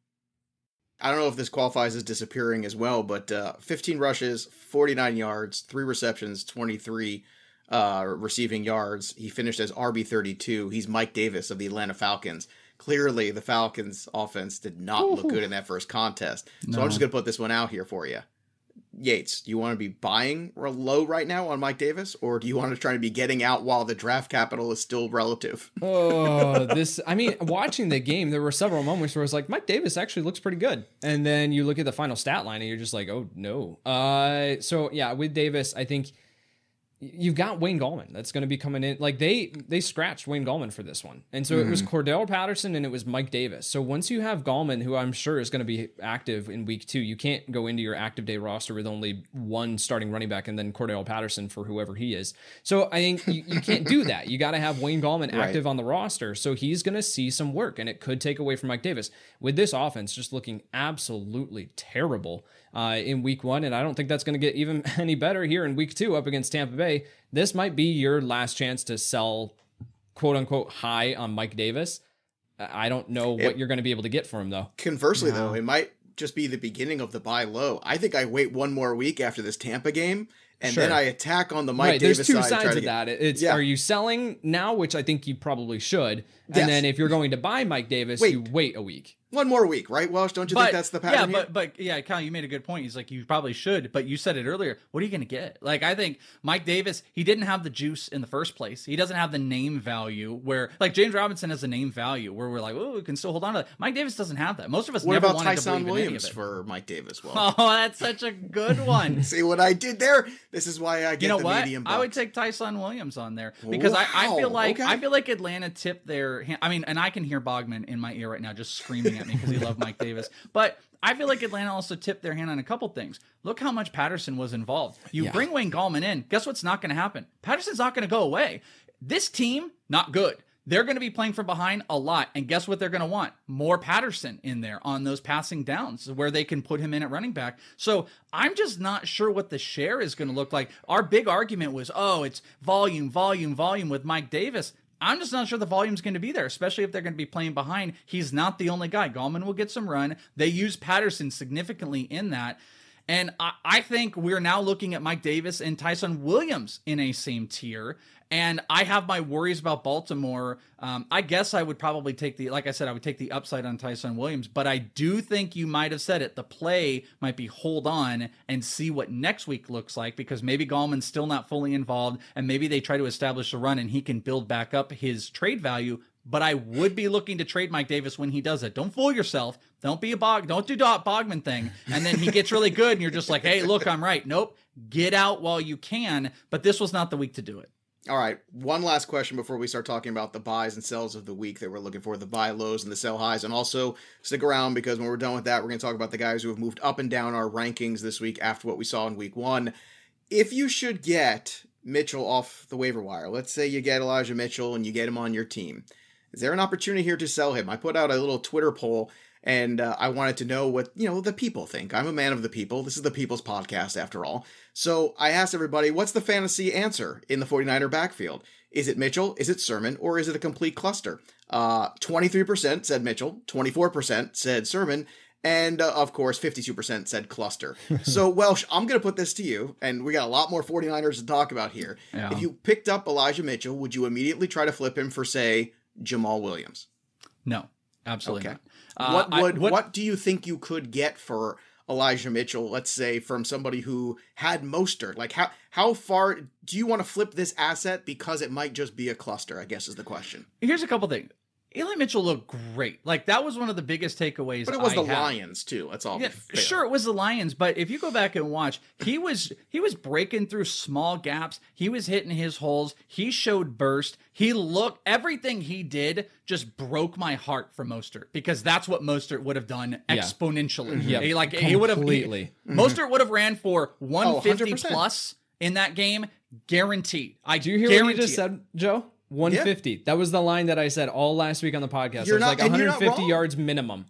I don't know if this qualifies as disappearing as well, but 15 rushes, 49 yards, 3 receptions, 23 receiving yards. He finished as RB32. He's Mike Davis of the Atlanta Falcons. Clearly, the Falcons offense did not look good in that first contest. So I'm just going to put this one out here for you. Yates, do you want to be buying low right now on Mike Davis, or do you want to try to be getting out while the draft capital is still relative? Watching the game, there were several moments where I was like, Mike Davis actually looks pretty good. And then you look at the final stat line and you're just like, oh no. So yeah, with Davis, I think you've got Wayne Gallman that's going to be coming in. Like they scratched Wayne Gallman for this one. And so it was Cordell Patterson and it was Mike Davis. So once you have Gallman, who I'm sure is going to be active in week 2, you can't go into your active day roster with only one starting running back and then Cordell Patterson for whoever he is. So I think you can't do that. You got to have Wayne Gallman active on the roster. So he's going to see some work, and it could take away from Mike Davis. With this offense just looking absolutely terrible in week 1, and I don't think that's going to get even any better here in week 2 up against Tampa Bay. This might be your last chance to sell quote unquote high on Mike Davis. I don't know what you're going to be able to get for him though. Conversely though, it might just be the beginning of the buy low. I think I wait one more week after this Tampa game, and then I attack on the Mike Davis side. There's 2 sides of that. It's are you selling now, which I think you probably should, and then if you're going to buy Mike Davis, you wait a week. One more week, right, Welsh? Don't you think that's the pattern? Yeah, Kyle, you made a good point. He's like, you probably should, but you said it earlier. What are you going to get? Like, I think Mike Davis, he didn't have the juice in the first place. He doesn't have the name value where, like, James Robinson has a name value where we're like, oh, we can still hold on to that. Mike Davis doesn't have that. Most of us never wanted to believe in any of it. What about Tyson Williams for Mike Davis? Well, oh, that's such a good one. See what I did there? This is why I get the medium bucks. I would take Tyson Williams on there because I feel like Atlanta tipped their hand. I mean, and I can hear Bogman in my ear right now just screaming at me because he loved Mike Davis. But I feel like Atlanta also tipped their hand on a couple things. Look how much Patterson was involved. You bring Wayne Gallman in, guess what's not going to happen? Patterson's not going to go away. This team, not good. They're going to be playing from behind a lot. And guess what they're going to want? More Patterson in there on those passing downs where they can put him in at running back. So I'm just not sure what the share is going to look like. Our big argument was, it's volume with Mike Davis. I'm just not sure the volume's going to be there, especially if they're going to be playing behind. He's not the only guy. Gallman will get some run. They use Patterson significantly in that. And I think we're now looking at Mike Davis and Tyson Williams in a same tier. And I have my worries about Baltimore. I guess I would probably like I said, I would take the upside on Tyson Williams, but I do think you might have said it. The play might be hold on and see what next week looks like, because maybe Gallman's still not fully involved and maybe they try to establish a run and he can build back up his trade value. But I would be looking to trade Mike Davis when he does it. Don't fool yourself. Don't do Bogman thing. And then he gets really good and you're just like, hey, look, I'm right. Nope. Get out while you can. But this was not the week to do it. All right, one last question before we start talking about the buys and sells of the week that we're looking for, the buy lows and the sell highs. And also stick around, because when we're done with that, we're going to talk about the guys who have moved up and down our rankings this week after what we saw in week one. If you should get Mitchell off the waiver wire, let's say you get Elijah Mitchell and you get him on your team, is there an opportunity here to sell him? I put out a little Twitter poll, and I wanted to know what, the people think. I'm a man of the people. This is the People's Podcast, after all. So I asked everybody, what's the fantasy answer in the 49er backfield? Is it Mitchell? Is it Sermon? Or is it a complete cluster? 23% said Mitchell, 24% said Sermon, and of course, 52% said cluster. So, Welsh, I'm going to put this to you, and we got a lot more 49ers to talk about here. Yeah. If you picked up Elijah Mitchell, would you immediately try to flip him for, say, Jamal Williams? No, absolutely okay. not. What do you think you could get for Elijah Mitchell, let's say, from somebody who had Mostert? Like, how far do you want to flip this asset, because it might just be a cluster, I guess is the question. Here's a couple things. Eli Mitchell looked great. Like, that was one of the biggest takeaways. But it was Lions too. That's all. Yeah, sure, it was the Lions. But if you go back and watch, he was breaking through small gaps. He was hitting his holes. He showed burst. Everything he did just broke my heart for Mostert, because that's what Mostert would have done exponentially. Yeah, he would have Mostert would have ran for 150 plus in that game, guaranteed. Do you hear what you just said, Joe? 150. Yeah. That was the line that I said all last week on the podcast. It was like 150 yards minimum.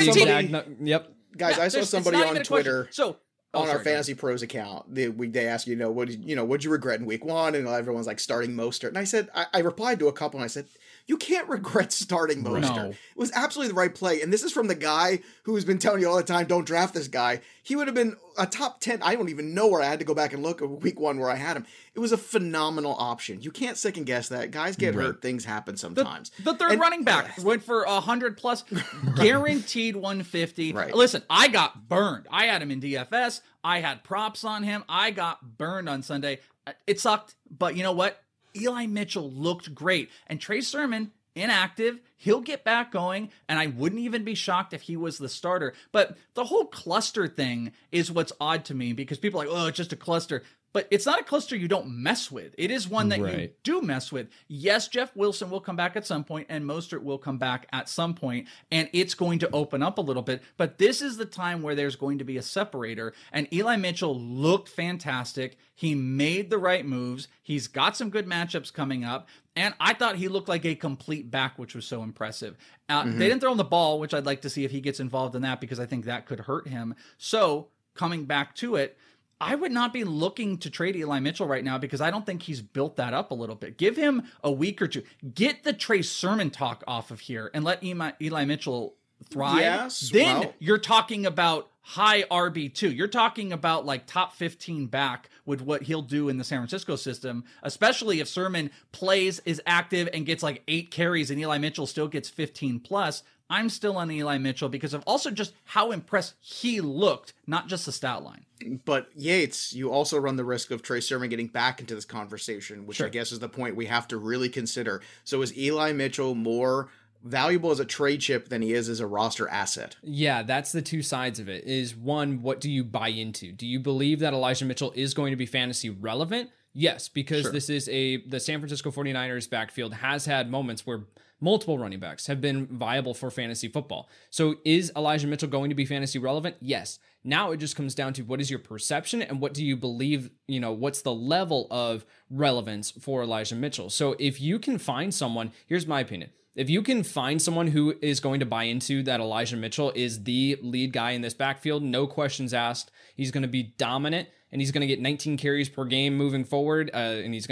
Yep. Guys, I saw somebody on Twitter on our Fantasy Pros account. They asked, what'd you regret in week one? And everyone's like, starting Mostert. And I said, I replied to a couple and I said, you can't regret starting Mostert. No. It was absolutely the right play. And this is from the guy who's been telling you all the time, don't draft this guy. He would have been a top 10. I don't even know where I had to go back and look at week one where I had him. It was a phenomenal option. You can't second guess that. Guys get hurt. Things happen sometimes. The third running back went for 100 plus, guaranteed 150. Right. Listen, I got burned. I had him in DFS. I had props on him. I got burned on Sunday. It sucked, but you know what? Eli Mitchell looked great. And Trey Sermon, inactive, he'll get back going, and I wouldn't even be shocked if he was the starter. But the whole cluster thing is what's odd to me, because people are like, oh, it's just a cluster. But it's not a cluster you don't mess with. It is one that you do mess with. Yes, Jeff Wilson will come back at some point, and Mostert will come back at some point, and it's going to open up a little bit. But this is the time where there's going to be a separator, and Eli Mitchell looked fantastic. He made the right moves. He's got some good matchups coming up, and I thought he looked like a complete back, which was so impressive. They didn't throw him the ball, which I'd like to see if he gets involved in that, because I think that could hurt him. So, coming back to it, I would not be looking to trade Eli Mitchell right now, because I don't think he's built that up a little bit. Give him a week or two. Get the Trey Sermon talk off of here and let Eli Mitchell thrive. Yes, then you're talking about high RB2. You're talking about like top 15 back with what he'll do in the San Francisco system, especially if Sermon plays, is active, and gets like 8 carries and Eli Mitchell still gets 15 plus. I'm still on Eli Mitchell because of also just how impressed he looked, not just the stat line. But Yates, you also run the risk of Trey Sermon getting back into this conversation, which I guess is the point we have to really consider. So is Eli Mitchell more valuable as a trade chip than he is as a roster asset? Yeah, that's the two sides of it. Is one, what do you buy into? Do you believe that Elijah Mitchell is going to be fantasy relevant? Yes, because this is the San Francisco 49ers backfield has had moments where multiple running backs have been viable for fantasy football. So is Elijah Mitchell going to be fantasy relevant? Yes. Now it just comes down to what is your perception and what do you believe, what's the level of relevance for Elijah Mitchell? So if you can find someone, here's my opinion. If you can find someone who is going to buy into that Elijah Mitchell is the lead guy in this backfield, no questions asked, he's going to be dominant, and he's going to get 19 carries per game moving forward, and he's going to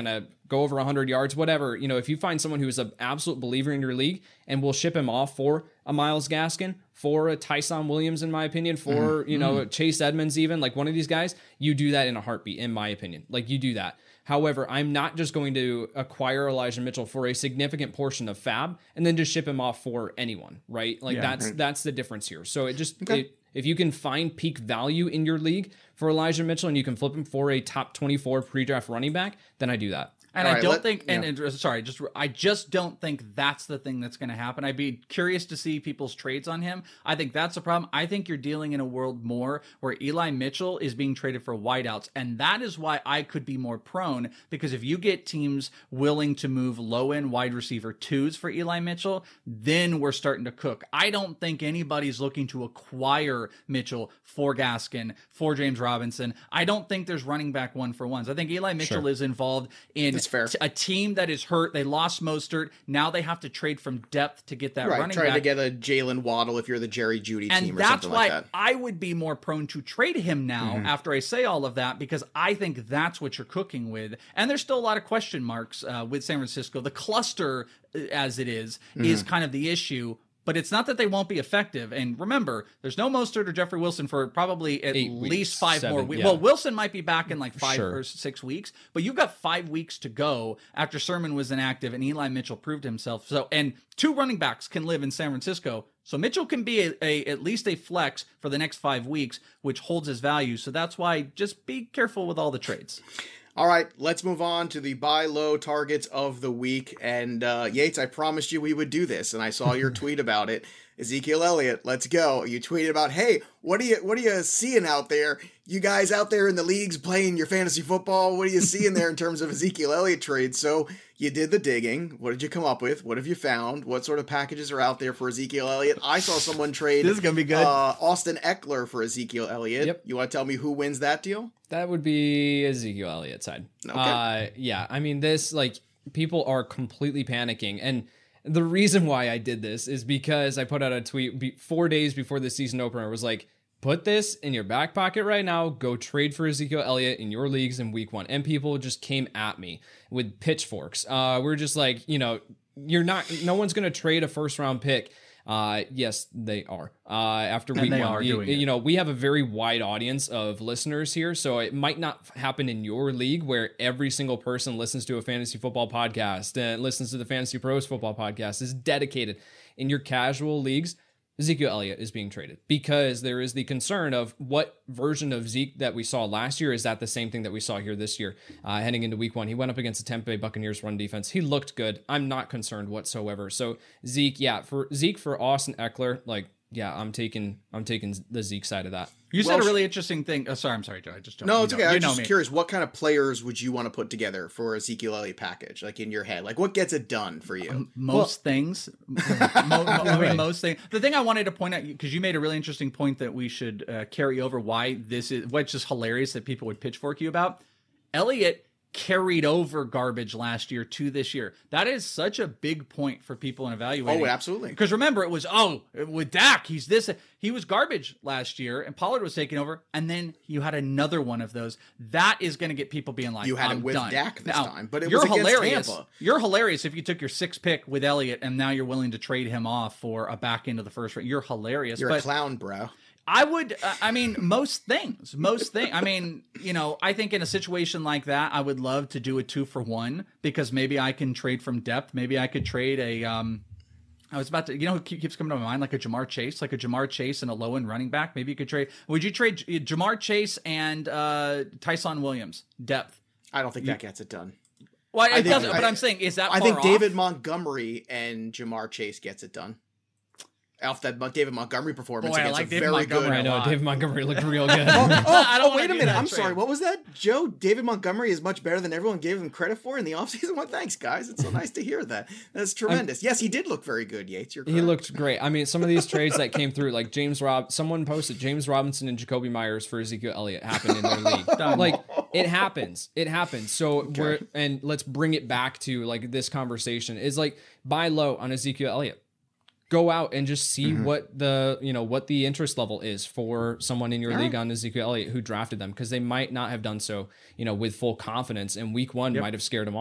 go over 100 yards, whatever. You know, if you find someone who is an absolute believer in your league and will ship him off for a Myles Gaskin, for a Tyson Williams, in my opinion, for, you know, Chase Edmonds, even like one of these guys, you do that in a heartbeat, in my opinion. Like, you do that. However, I'm not just going to acquire Elijah Mitchell for a significant portion of fab and then just ship him off for anyone, right? Like, that's the difference here. So if you can find peak value in your league for Elijah Mitchell and you can flip him for a top 24 pre-draft running back, then I do that. And I don't think, I just don't think that's the thing that's going to happen. I'd be curious to see people's trades on him. I think that's a problem. I think you're dealing in a world more where Eli Mitchell is being traded for wideouts. And that is why I could be more prone, because if you get teams willing to move low-end wide receiver 2s for Eli Mitchell, then we're starting to cook. I don't think anybody's looking to acquire Mitchell for Gaskin, for James Robinson. I don't think there's running back 1-for-1s. I think Eli Mitchell is involved in a team that is hurt. They lost Mostert. Now they have to trade from depth to get that running back. Trying to get a Jalen Waddle if you're the Jerry Jeudy team or something like that. And that's why I would be more prone to trade him now after I say all of that, because I think that's what you're cooking with. And there's still a lot of question marks with San Francisco. The cluster, as it is kind of the issue. But it's not that they won't be effective. And remember, there's no Mostert or Jeffrey Wilson for probably at least 5 more weeks. Yeah. Well, Wilson might be back in like 5 or 6 weeks, but you've got 5 weeks to go after Sermon was inactive and Eli Mitchell proved himself. So, and 2 running backs can live in San Francisco. So Mitchell can be at least a flex for the next 5 weeks, which holds his value. So that's why just be careful with all the trades. All right, let's move on to the buy low targets of the week. And Yates, I promised you we would do this, and I saw your tweet about it. Ezekiel Elliott, let's go. You tweeted about, hey, what are you seeing out there? You guys out there in the leagues playing your fantasy football, what are you seeing there in terms of Ezekiel Elliott trades? So you did the digging. What did you come up with? What have you found? What sort of packages are out there for Ezekiel Elliott? I saw someone trade this is gonna be good. Austin Eckler for Ezekiel Elliott. Yep. You want to tell me who wins that deal? That would be Ezekiel Elliott's side. Okay. Yeah, I mean, this, like, people are completely panicking. And the reason why I did this is because I put out a tweet 4 days before the season opener. It was like, put this in your back pocket right now. Go trade for Ezekiel Elliott in your leagues in week 1. And people just came at me with pitchforks. We're just like, you know, no one's going to trade a first round pick. Yes, they are. After week 1, you know, we have a very wide audience of listeners here, so it might not happen in your league where every single person listens to a fantasy football podcast and listens to the Fantasy Pros football podcast, is dedicated. In your casual leagues, Ezekiel Elliott is being traded because there is the concern of what version of Zeke that we saw last year. Is that the same thing that we saw here this year? Heading into week 1, he went up against the Tampa Bay Buccaneers run defense. He looked good. I'm not concerned whatsoever. So Zeke, for Austin Eckler, like, yeah, I'm taking the Zeke side of that. You said a really interesting thing. Oh, I'm sorry, Joe. I just don't. No, it's okay. I'm just curious. What kind of players would you want to put together for Ezekiel Elliott package? Like, in your head, like, what gets it done for you? Most things. Most things. The thing I wanted to point out, because you made a really interesting point that we should carry over. Why this is, what's just hilarious that people would pitchfork you about. Elliott carried over garbage last year to this year. That is such a big point for people in evaluating. Oh, absolutely. Because remember, it was, with Dak, he was garbage last year, and Pollard was taking over, and then you had another one of those. That is going to get people being like, you had I'm it with done. Dak this time, but you're was against hilarious. Tampa. You're hilarious if you took your 6th pick with Elliott, and now you're willing to trade him off for a back end of the first round. You're hilarious. You're a clown, bro. I would, most things. I mean, you know, I think in a situation like that, I would love to do a 2-for-1 because maybe I can trade from depth. Maybe I could trade I was about to, you know, who keeps coming to my mind, like a Jamar Chase and a low-end running back. Maybe you could trade. Would you trade Jamar Chase and Tyson Williams depth? I don't think that gets it done. Well, it doesn't. But I'm saying, is that I far think off? David Montgomery and Jamar Chase gets it done. Off that David Montgomery performance against a very good. I know David Montgomery looked real good. Wait a minute. I'm sorry. What was that, Joe? David Montgomery is much better than everyone gave him credit for in the offseason. Well, thanks, guys. It's so nice to hear that. That's tremendous. Yes, he did look very good, Yates. You're correct. He looked great. I mean, some of these trades that came through, like someone posted James Robinson and Jacoby Myers for Ezekiel Elliott happened in their league. Like, it happens. So let's bring it back to like this conversation is like buy low on Ezekiel Elliott. Go out and just see what the interest level is for someone in your league on Ezekiel Elliott who drafted them, because they might not have done so, with full confidence, and week 1 might have scared them off.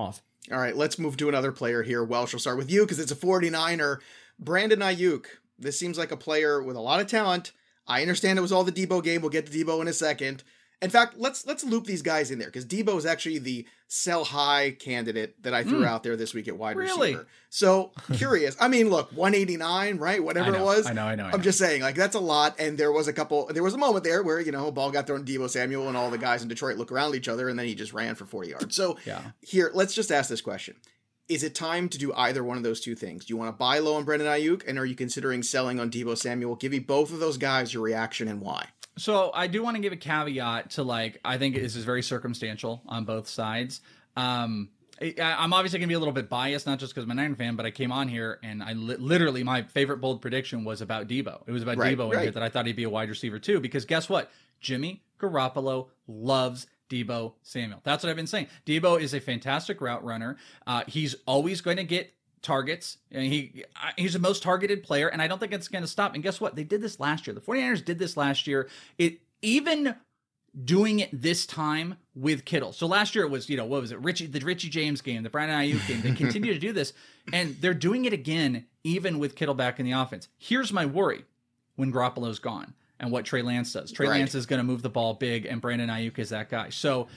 All right, let's move to another player here. Welsh, we'll start with you because it's a 49er. Brandon Ayuk. This seems like a player with a lot of talent. I understand it was all the Debo game. We'll get to Debo in a second. In fact, let's loop these guys in there because Debo is actually the sell high candidate that I threw out there this week at wide receiver. So curious. I mean, look, 189, right? Whatever it was. I know. I'm just saying, like, that's a lot. And there was a moment there where, a ball got thrown to Debo Samuel and all the guys in Detroit look around each other and then he just ran for 40 yards. So here, let's just ask this question. Is it time to do either one of those two things? Do you want to buy low on Brandon Ayuk, and are you considering selling on Debo Samuel? Give me both of those guys your reaction and why. So I do want to give a caveat to, I think this is very circumstantial on both sides. I'm obviously going to be a little bit biased, not just because I'm a Niner fan, but I came on here and I literally, my favorite bold prediction was about Debo. It was about Debo in here that I thought he'd be a wide receiver too, because guess what? Jimmy Garoppolo loves Debo Samuel. That's what I've been saying. Debo is a fantastic route runner. He's always going to get targets. He's the most targeted player, and I don't think it's going to stop. And guess what? They did this last year. The 49ers did this last year. Even doing it this time with Kittle. So last year it was, what was it? The Richie James game, the Brandon Ayuk game. They continue to do this, and they're doing it again, even with Kittle back in the offense. Here's my worry when Garoppolo's gone. And what Trey Lance does. Trey Lance is going to move the ball big, and Brandon Ayuk is that guy. So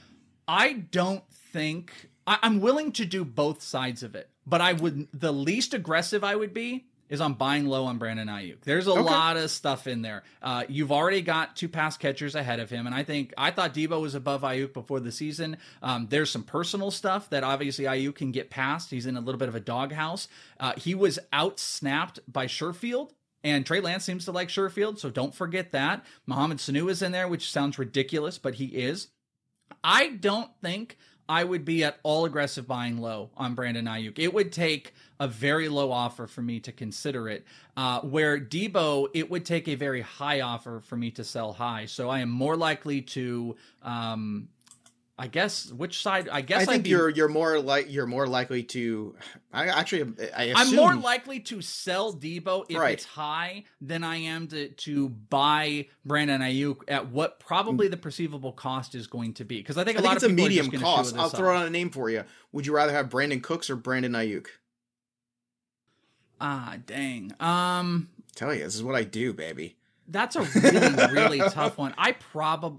I don't think I'm willing to do both sides of it, but the least aggressive I would be is on buying low on Brandon Ayuk. There's a lot of stuff in there. You've already got 2 pass catchers ahead of him, and I thought Debo was above Ayuk before the season. There's some personal stuff that obviously Ayuk can get past. He's in a little bit of a doghouse. He was out-snapped by Sherfield. And Trey Lance seems to like Sherfield, so don't forget that. Mohamed Sanu is in there, which sounds ridiculous, but he is. I don't think I would be at all aggressive buying low on Brandon Ayuk. It would take a very low offer for me to consider it, where Debo, it would take a very high offer for me to sell high. So I am more likely to... I guess which side? I think you're more likely to. I assume I'm more likely to sell Debo if it's high than I am to buy Brandon Ayuk at what probably the perceivable cost is going to be. Because I think a lot of people it's a medium are just cost. I'll throw out a name for you. Would you rather have Brandon Cooks or Brandon Ayuk? Dang. Tell you, this is what I do, baby. That's a really, really tough one. I think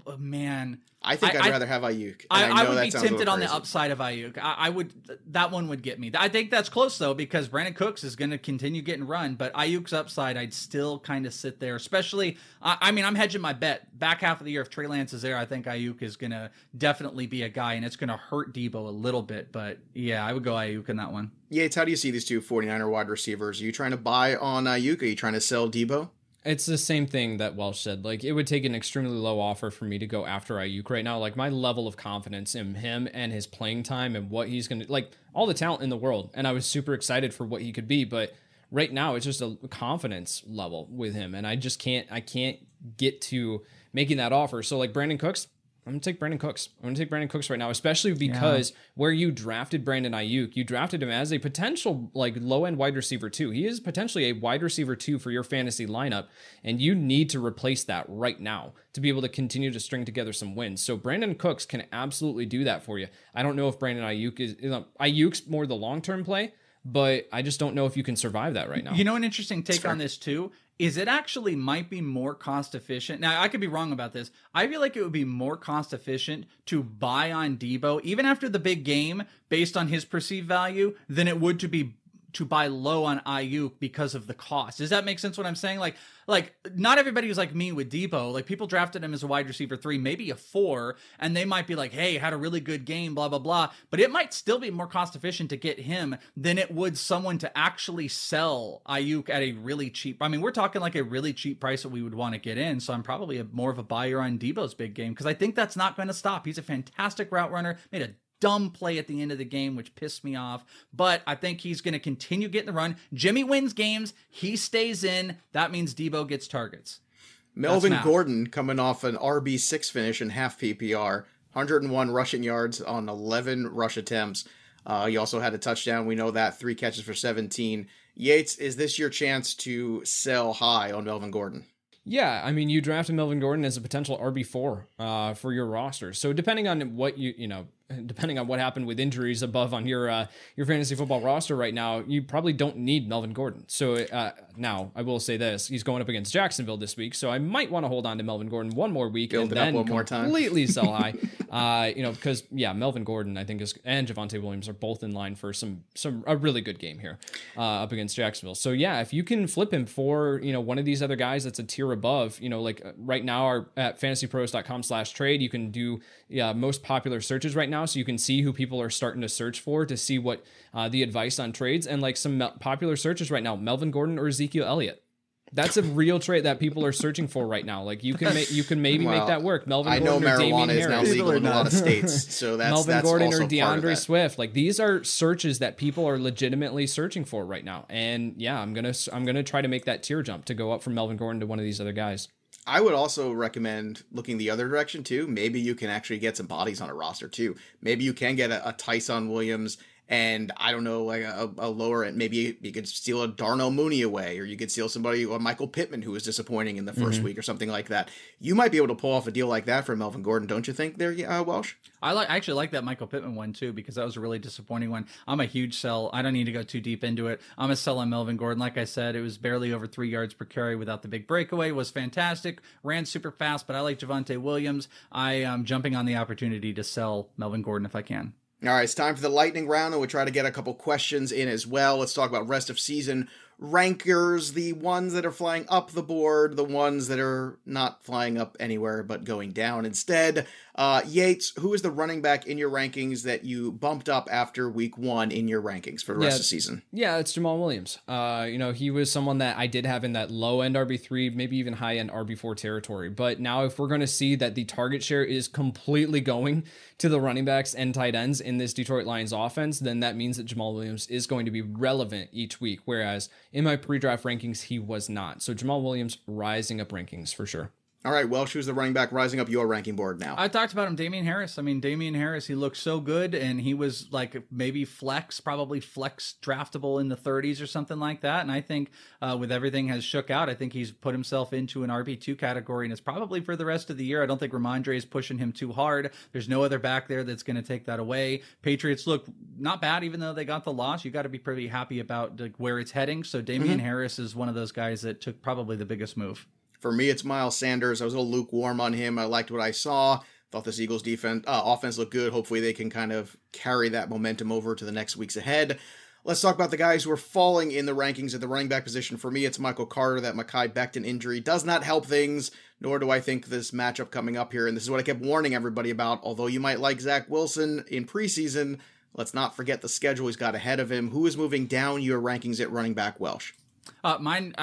I'd rather have Ayuk. I would be tempted on the upside of Ayuk. That one would get me. I think that's close though, because Brandon Cooks is going to continue getting run, but Ayuk's upside, I'd still kind of sit there, especially, I'm hedging my bet. Back half of the year, if Trey Lance is there, I think Ayuk is going to definitely be a guy, and it's going to hurt Debo a little bit, but yeah, I would go Ayuk in that one. Yates, how do you see these two 49er wide receivers? Are you trying to buy on Ayuk? Are you trying to sell Debo? It's the same thing that Welsh said. It would take an extremely low offer for me to go after Ayuk right now. My level of confidence in him and his playing time and what he's going to, all the talent in the world. And I was super excited for what he could be. But right now, it's just a confidence level with him. And I can't get to making that offer. So, Brandon Cooks, I'm going to take Brandon Cooks. I'm going to take Brandon Cooks right now, especially because where you drafted Brandon Ayuk, you drafted him as a potential low-end wide receiver 2. He is potentially a wide receiver 2 for your fantasy lineup, and you need to replace that right now to be able to continue to string together some wins. So Brandon Cooks can absolutely do that for you. I don't know if Brandon Ayuk is... Ayuk's more the long-term play, but I just don't know if you can survive that right now. You know, an interesting take on this too is it actually might be more cost efficient. Now, I could be wrong about this. I feel like it would be more cost efficient to buy on Debo, even after the big game, based on his perceived value, than it would to buy low on Ayuk because of the cost. Does that make sense what I'm saying? Not everybody was like me with Debo. People drafted him as a wide receiver 3, maybe a 4, and they might be like, hey, had a really good game, blah, blah, blah. But it might still be more cost efficient to get him than it would someone to actually sell Ayuk at a really cheap. We're talking a really cheap price that we would want to get in. So I'm probably more of a buyer on Debo's big game because I think that's not going to stop. He's a fantastic route runner, made a dumb play at the end of the game, which pissed me off. But I think he's going to continue getting the run. Jimmy wins games. He stays in. That means Debo gets targets. Melvin Gordon coming off an RB6 finish in half PPR. 101 rushing yards on 11 rush attempts. He also had a touchdown. We know that. 3 catches for 17. Yates, is this your chance to sell high on Melvin Gordon? Yeah, you drafted Melvin Gordon as a potential RB4 for your roster. So depending on what depending on what happened with injuries above on your fantasy football roster right now, you probably don't need Melvin Gordon. So now I will say this, he's going up against Jacksonville this week, so I might want to hold on to Melvin Gordon one more week and then completely sell high. Because Melvin Gordon, I think, and Javonte Williams are both in line for a really good game here up against Jacksonville. So yeah, if you can flip him for one of these other guys that's a tier above, right now at fantasypros.com/trade, you can do most popular searches right now, so you can see who people are starting to search for to see what the advice on trades, and like some popular searches right now, Melvin Gordon or Ezekiel Elliott. That's a real trade that people are searching for right now. Like you can maybe make that work. Melvin Gordon or Damian Harris. I know marijuana is now legal in a lot of states, so that's Melvin Gordon also or DeAndre Swift. Like these are searches that people are legitimately searching for right now. And yeah, I'm gonna try to make that tier jump to go up from Melvin Gordon to one of these other guys. I would also recommend looking the other direction too. Maybe you can actually get some bodies on a roster too. Maybe you can get a Tyson Williams and I don't know, like a lower end. Maybe you could steal a Darnell Mooney away, or you could steal somebody, or Michael Pittman, who was disappointing in the first week or something like that. You might be able to pull off a deal like that for Melvin Gordon, don't you think there, Welsh? I actually like that Michael Pittman one too, because that was a really disappointing one. I'm a huge sell. I don't need to go too deep into it. I'm a sell on Melvin Gordon. Like I said, it was barely over 3 yards per carry without the big breakaway. Was fantastic. Ran super fast, but I like Javonte Williams. I am jumping on the opportunity to sell Melvin Gordon if I can. All right, it's time for the lightning round, and we'll try to get a couple questions in as well. Let's talk about rest of season rankers, the ones that are flying up the board, the ones that are not flying up anywhere but going down instead. Yates, who is the running back in your rankings that you bumped up after week 1 in your rankings for the rest of the season? Yeah, it's Jamal Williams. He was someone that I did have in that low end RB3, maybe even high end RB4 territory. But now if we're going to see that the target share is completely going to the running backs and tight ends in this Detroit Lions offense, then that means that Jamal Williams is going to be relevant each week. Whereas in my pre-draft rankings, he was not. So Jamal Williams rising up rankings for sure. All right, Welsh, who's the running back rising up your ranking board now? I talked about him, Damian Harris. I mean, Damian Harris, he looked so good, and he was like maybe probably flex draftable in the 30s or something like that. And I think with everything has shook out, I think he's put himself into an RB2 category, and it's probably for the rest of the year. I don't think Ramondre is pushing him too hard. There's no other back there that's going to take that away. Patriots look not bad, even though they got the loss. You got to be pretty happy about where it's heading. So Damian Harris is one of those guys that took probably the biggest move. For me, it's Miles Sanders. I was a little lukewarm on him. I liked what I saw. Thought this Eagles offense looked good. Hopefully they can kind of carry that momentum over to the next weeks ahead. Let's talk about the guys who are falling in the rankings at the running back position. For me, it's Michael Carter. That Mekhi Becton injury does not help things, nor do I think this matchup coming up here. And this is what I kept warning everybody about. Although you might like Zach Wilson in preseason, let's not forget the schedule he's got ahead of him. Who is moving down your rankings at running back, Welsh? Mine.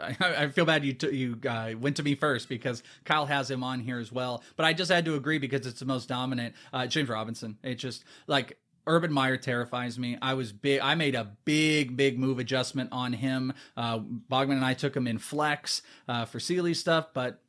I feel bad you went to me first because Kyle has him on here as well. But I just had to agree because it's the most dominant. James Robinson. It's just like Urban Meyer terrifies me. I made a big move adjustment on him. Bogman and I took him in flex for Sealy stuff, but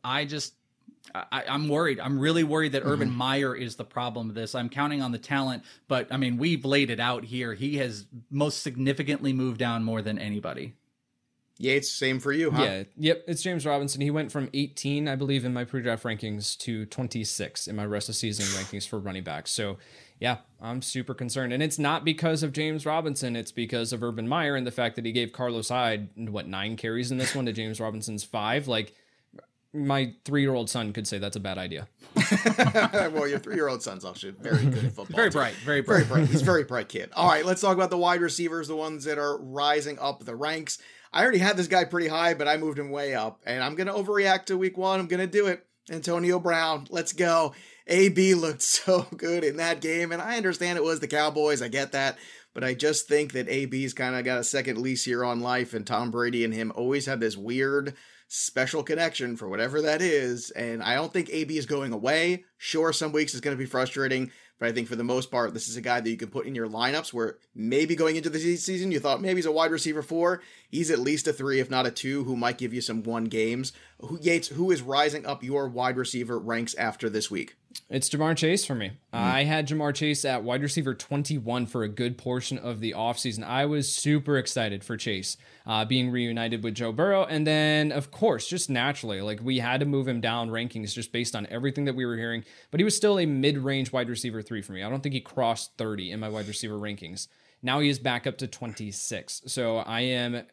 I'm worried. I'm really worried that Urban Meyer is the problem of this. I'm counting on the talent, but I mean, we've laid it out here. He has most significantly moved down more than anybody. Yates, same for you, huh? Yeah, yep, it's James Robinson. He went from 18, I believe, in my pre-draft rankings to 26 in my rest of season rankings for running backs. So, yeah, I'm super concerned. And it's not because of James Robinson. It's because of Urban Meyer and the fact that he gave Carlos Hyde, 9 carries in this one to James Robinson's 5. Like, my 3-year-old son could say that's a bad idea. Well, your 3-year-old son's actually very good at football. Very bright. He's a very bright kid. All right, let's talk about the wide receivers, the ones that are rising up the ranks. I already had this guy pretty high, but I moved him way up, and I'm going to overreact to week 1. I'm going to do it. Antonio Brown, let's go. AB looked so good in that game, and I understand it was the Cowboys. I get that, but I just think that AB's kind of got a second lease here on life, and Tom Brady and him always have this weird special connection for whatever that is, and I don't think AB is going away. Sure, some weeks it's going to be frustrating, but I think for the most part, this is a guy that you can put in your lineups where maybe going into the season, you thought maybe he's a wide receiver 4. He's at least a 3, if not a 2, who might give you some 1 games. Yates, who is rising up your wide receiver ranks after this week? It's Ja'Marr Chase for me. I had Ja'Marr Chase at wide receiver 21 for a good portion of the offseason. I was super excited for Chase being reunited with Joe Burrow. And then, of course, just naturally, like we had to move him down rankings just based on everything that we were hearing. But he was still a mid-range wide receiver 3 for me. I don't think he crossed 30 in my wide receiver rankings. Now he is back up to 26. So I am,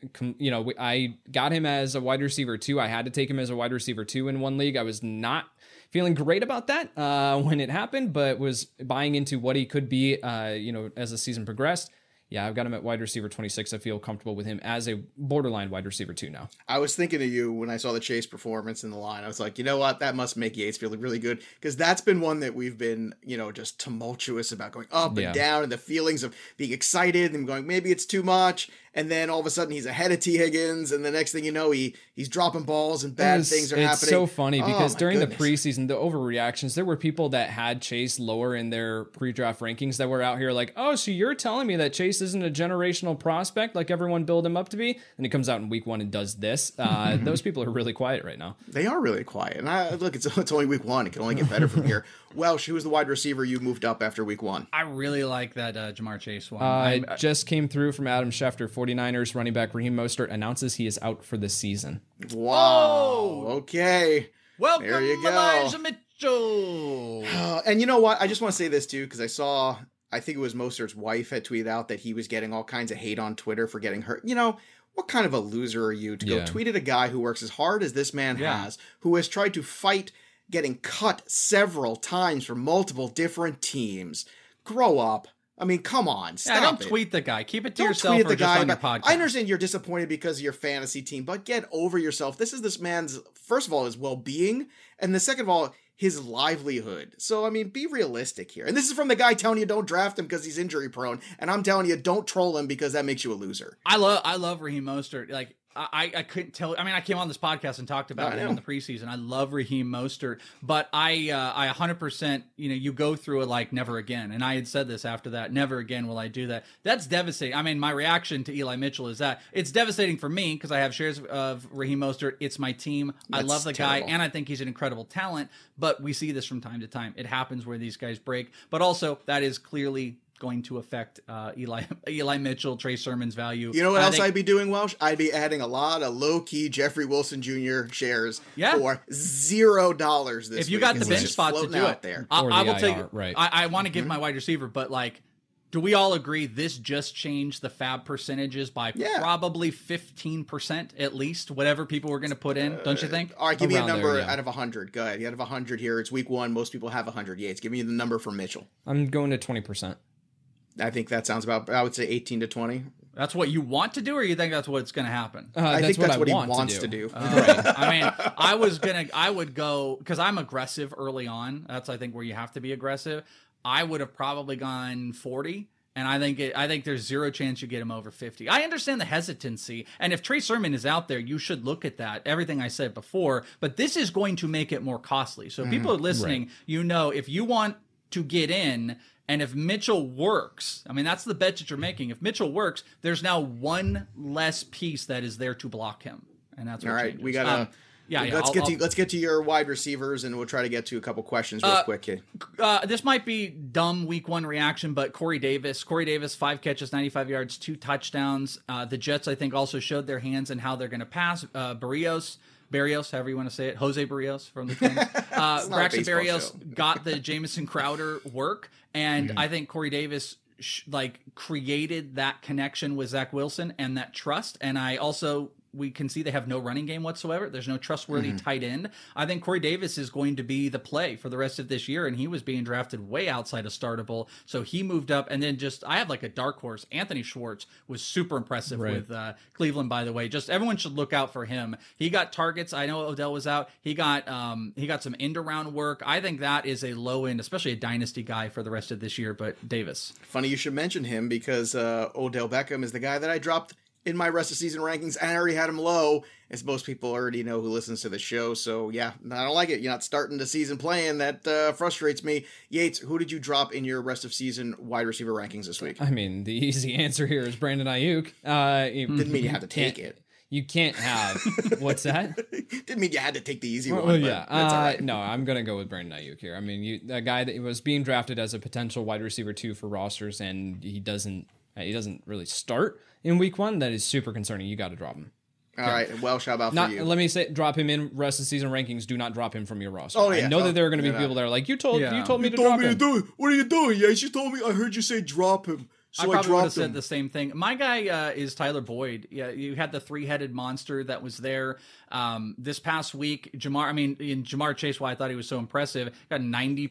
I got him as a wide receiver 2. I had to take him as a wide receiver 2 in one league. I was not feeling great about that when it happened, but was buying into what he could be, as the season progressed. Yeah, I've got him at wide receiver 26. I feel comfortable with him as a borderline wide receiver 2 now. I was thinking of you when I saw the Chase performance in the line. I was like, you know what? That must make Yates feel really good, because that's been one that we've been, just tumultuous about, going up and down, and the feelings of being excited and going, maybe it's too much. And then all of a sudden he's ahead of T. Higgins, and the next thing you know, he's dropping balls and bad things are happening. It's so funny because during the preseason, the overreactions, there were people that had Chase lower in their pre-draft rankings that were out here like, oh, so you're telling me that Chase isn't a generational prospect like everyone built him up to be? And he comes out in week 1 and does this. Those people are really quiet right now. They are really quiet. And look, it's only week 1. It can only get better from here. Welsh, who's the wide receiver you moved up after week 1? I really like that Ja'Marr Chase one. I just came through from Adam Schefter. 49ers running back Raheem Mostert announces he is out for the season. Wow. Okay. Welcome, there you go. Elijah Mitchell. And you know what? I just want to say this too, because I think it was Mostert's wife had tweeted out that he was getting all kinds of hate on Twitter for getting hurt. What kind of a loser are you to go tweet at a guy who works as hard as this man has, who has tried to fight getting cut several times from multiple different teams? Grow up. I mean, come on. Stop don't it. tweet the guy. Keep it to Don't yourself tweet or the just guy on your podcast. I understand you're disappointed because of your fantasy team, but get over yourself. This is this man's, first of all, his well-being, and the second of all, his livelihood. So, I mean, be realistic here. And this is from the guy telling you don't draft him because he's injury prone, and I'm telling you don't troll him because that makes you a loser. I love Raheem Mostert. Like, I couldn't tell. I mean, I came on this podcast and talked about him in the preseason. I love Raheem Mostert, but I 100%, you go through it like never again. And I had said this after that, never again will I do that. That's devastating. I mean, my reaction to Eli Mitchell is that it's devastating for me because I have shares of Raheem Mostert. It's my team. I love the guy, and I think he's an incredible talent, but we see this from time to time. It happens where these guys break, but also that is clearly going to affect Eli Mitchell, Trey Sermon's value. You know what else I'd be doing, Welsh? I'd be adding a lot of low-key Jeffrey Wilson Jr. shares for $0 this week. If you got the bench spot to do it, there. I will take it. Right. I want to give my wide receiver, but do we all agree this just changed the fab percentages by probably 15% at least, whatever people were going to put in, don't you think? All right, give me a number out of 100. Go ahead. Out of 100 here, it's week 1. Most people have 100 Yates. Give me the number for Mitchell. I'm going to 20%. I think that sounds about, I would say 18 to 20. That's what you want to do, or you think that's what's going to happen? I think that's what he wants to do. Right. I mean, I would go, because I'm aggressive early on. That's, I think, where you have to be aggressive. I would have probably gone 40. And I think there's zero chance you get him over 50. I understand the hesitancy. And if Trey Sermon is out there, you should look at that. Everything I said before. But this is going to make it more costly. So people are listening, if you want to get in, and if Mitchell works, I mean, that's the bet that you're making. If Mitchell works, there's now one less piece that is there to block him. And that's what changes. We got to... Let's get to your wide receivers, and we'll try to get to a couple questions real quick here. This might be dumb week 1 reaction, but Corey Davis, 5 catches, 95 yards, 2 touchdowns. The Jets, I think, also showed their hands in how they're going to pass. Berrios, however you want to say it, Jose Berrios from the Twins. Braxton Berrios got the Jamison Crowder work, and I think Corey Davis created that connection with Zach Wilson and that trust. And we can see they have no running game whatsoever. There's no trustworthy tight end. I think Corey Davis is going to be the play for the rest of this year, and he was being drafted way outside of startable. So he moved up, and then I have a dark horse. Anthony Schwartz was super impressive with Cleveland, by the way. Just everyone should look out for him. He got targets. I know Odell was out. He got some end-around work. I think that is a low-end, especially a dynasty guy for the rest of this year, but Davis. Funny you should mention him because Odell Beckham is the guy that I dropped in my rest of season rankings, and I already had him low, as most people already know who listens to the show. So yeah, I don't like it. You're not starting the season playing. That frustrates me. Yates, who did you drop in your rest of season wide receiver rankings this week? I mean, the easy answer here is Brandon Ayuk. Didn't mean you had to take it. You can't have what's that? Didn't mean you had to take the easy one. Well, but yeah. that's all right. No, I'm gonna go with Brandon Ayuk here. I mean, a guy that was being drafted as a potential wide receiver 2 for rosters, and he doesn't really start in week 1. That is super concerning. You got to drop him. All right, Welsh, how about for you? Let me say, drop him in rest of the season rankings. Do not drop him from your roster. Oh, yeah. I know that there are going to be people that are like, you told me to drop him. What are you doing? Yeah, you told me. I heard you say drop him. So I probably would have dropped him. said the same thing. My guy is Tyler Boyd. Yeah, you had the 3-headed monster that was there this past week. Jamar Chase, why I thought he was so impressive, got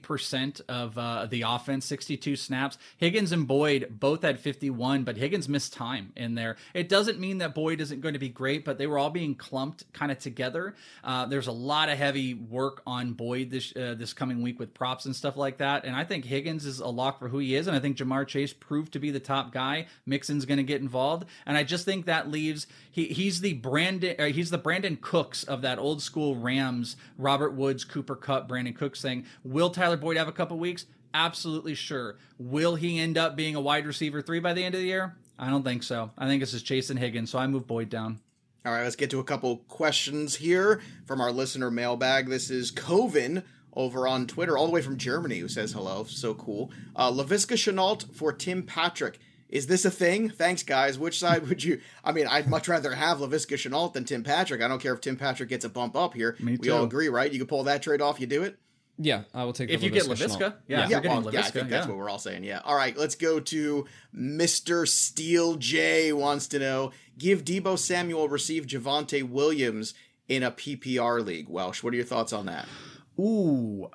90% of the offense, 62 snaps. Higgins and Boyd both had 51, but Higgins missed time in there. It doesn't mean that Boyd isn't going to be great, but they were all being clumped kind of together. There's a lot of heavy work on Boyd this coming week with props and stuff like that, and I think Higgins is a lock for who he is, and I think Jamar Chase proved to be the top guy. Mixon's going to get involved, and I just think that leaves he's the Brandon Cooks of that old school Rams, Robert Woods, Cooper Kupp, Brandon Cooks thing. Will Tyler Boyd have a couple weeks? Absolutely sure. Will he end up being a wide receiver 3 by the end of the year? I don't think so. I think this is Chase and Higgins, so I move Boyd down. All right, let's get to a couple questions here from our listener mailbag. This is Coven over on Twitter, all the way from Germany, who says hello. So cool. LaVisca Chenault for Tim Patrick. Is this a thing? Thanks, guys. Which side would you... I mean, I'd much rather have LaVisca Chenault than Tim Patrick. I don't care if Tim Patrick gets a bump up here. Me too. We all agree, right? You can pull that trade off, you do it? Yeah, I will take if you get LaVisca. Yeah, if you're getting LaVisca, I think that's what we're all saying, yeah. All right, let's go to Mr. Steel J wants to know, give Deebo Samuel receive Javonte Williams in a PPR league. Welsh, what are your thoughts on that? Ooh,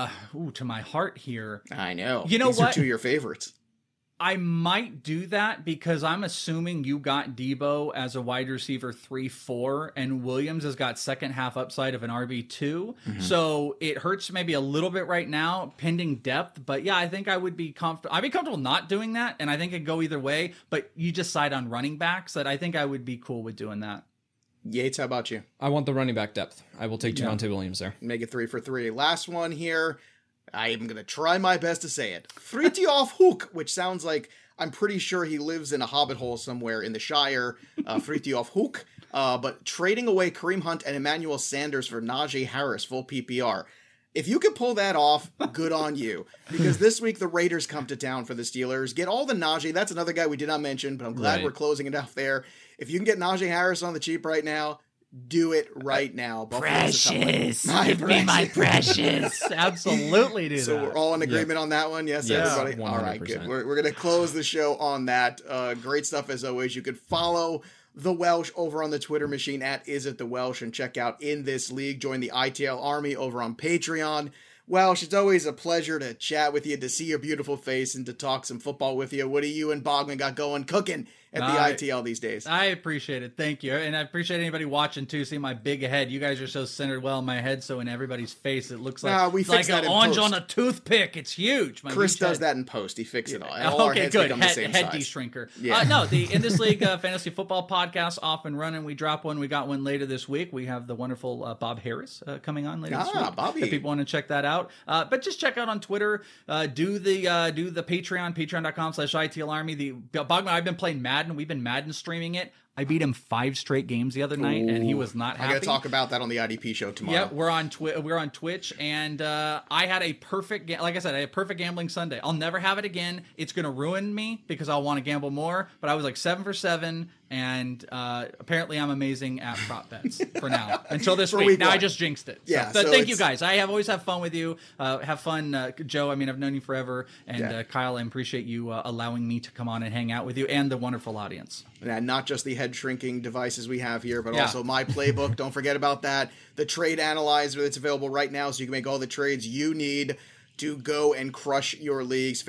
to my heart here. I know. You know These what? are 2 of your favorites. I might do that because I'm assuming you got Deebo as a wide receiver 3-4 and Williams has got second half upside of an RB2. Mm-hmm. So it hurts maybe a little bit right now, pending depth. But yeah, I think I would be comfortable. I'd be comfortable not doing that. And I think it'd go either way. But you just side on running backs that I think I would be cool with doing that. Yates, how about you? I want the running back depth. I will take Javonte Williams there. Make it 3 for 3. Last one here. I am going to try my best to say it. Fritjof Hoek, which sounds like I'm pretty sure he lives in a hobbit hole somewhere in the Shire. Fritjof Hoek. But trading away Kareem Hunt and Emmanuel Sanders for Najee Harris, full PPR. If you could pull that off, good on you. Because this week the Raiders come to town for the Steelers. Get all the Najee. That's another guy we did not mention, but I'm glad we're closing it off there. If you can get Najee Harris on the cheap right now, do it right now. Precious. My precious. Absolutely do that. So we're all in agreement on that one? Yes, everybody? 100%. All right, good. We're going to close the show on that. Great stuff as always. You could follow The Welsh over on the Twitter machine at IsItTheWelsh and check out In This League. Join the ITL Army over on Patreon. Welsh, it's always a pleasure to chat with you, to see your beautiful face, and to talk some football with you. What do you and Bogman got going, cooking at the ITL these days? I appreciate it. Thank you. And I appreciate anybody watching, too. See my big head. You guys are so centered well in my head, so in everybody's face, it looks like, we it's like that an orange on a toothpick. It's huge. Chris does that in post. He fixes it all. All our okay, heads good. become the same head size. de-shrinker. Yeah. No, the In This League Fantasy Football Podcast off and running. We drop one. We got one later this week. We have the wonderful Bob Harris coming on later this week. Bobby. If people want to check that out. But just check out on Twitter. Do the Patreon, patreon.com/ITL Army. Bogman, I've been playing Madden. We've been Madden streaming it. I beat him 5 straight games the other night, and he was not happy. I got to talk about that on the IDP show tomorrow. Yeah, we're on Twitch, and I had a perfect, like I said, I had a perfect gambling Sunday. I'll never have it again. It's going to ruin me because I'll want to gamble more, but I was like 7 for 7, and apparently I'm amazing at prop bets for now. Until this week. Now I just jinxed it. Yeah, so thank you guys. I always have fun with you. Have fun, Joe. I mean, I've known you forever, and Kyle, I appreciate you allowing me to come on and hang out with you, and the wonderful audience. And not just the head shrinking devices we have here, but also my playbook. Don't forget about that. The trade analyzer that's available right now, so you can make all the trades you need to go and crush your leagues.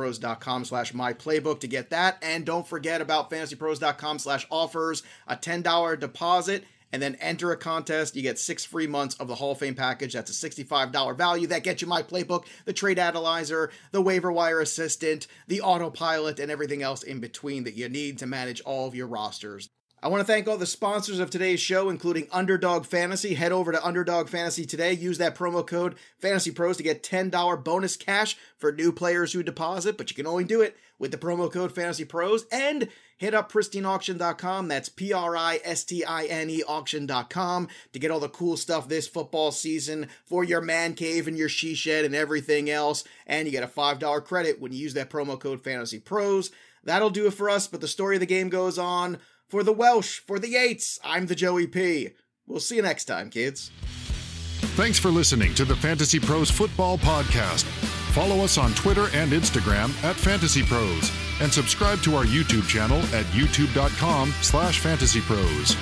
FantasyPros.com/myplaybook to get that. And don't forget about FantasyPros.com/offers, a $10 deposit, and then enter a contest. You get 6 free months of the Hall of Fame package. That's a $65 value. That gets you my playbook, the trade analyzer, the waiver wire assistant, the autopilot, and everything else in between that you need to manage all of your rosters. I want to thank all the sponsors of today's show, including Underdog Fantasy. Head over to Underdog Fantasy today. Use that promo code FantasyPros to get $10 bonus cash for new players who deposit, but you can only do it with the promo code FantasyPros, and hit up pristineauction.com. That's PRISTINE auction.com to get all the cool stuff this football season for your man cave and your she shed and everything else. And you get a $5 credit when you use that promo code FantasyPros. That'll do it for us, but the story of the game goes on. For the Welsh, for the Yates, I'm the Joey P. We'll see you next time, kids. Thanks for listening to the Fantasy Pros Football Podcast. Follow us on Twitter and Instagram at Fantasy Pros, and subscribe to our YouTube channel at youtube.com/fantasypros.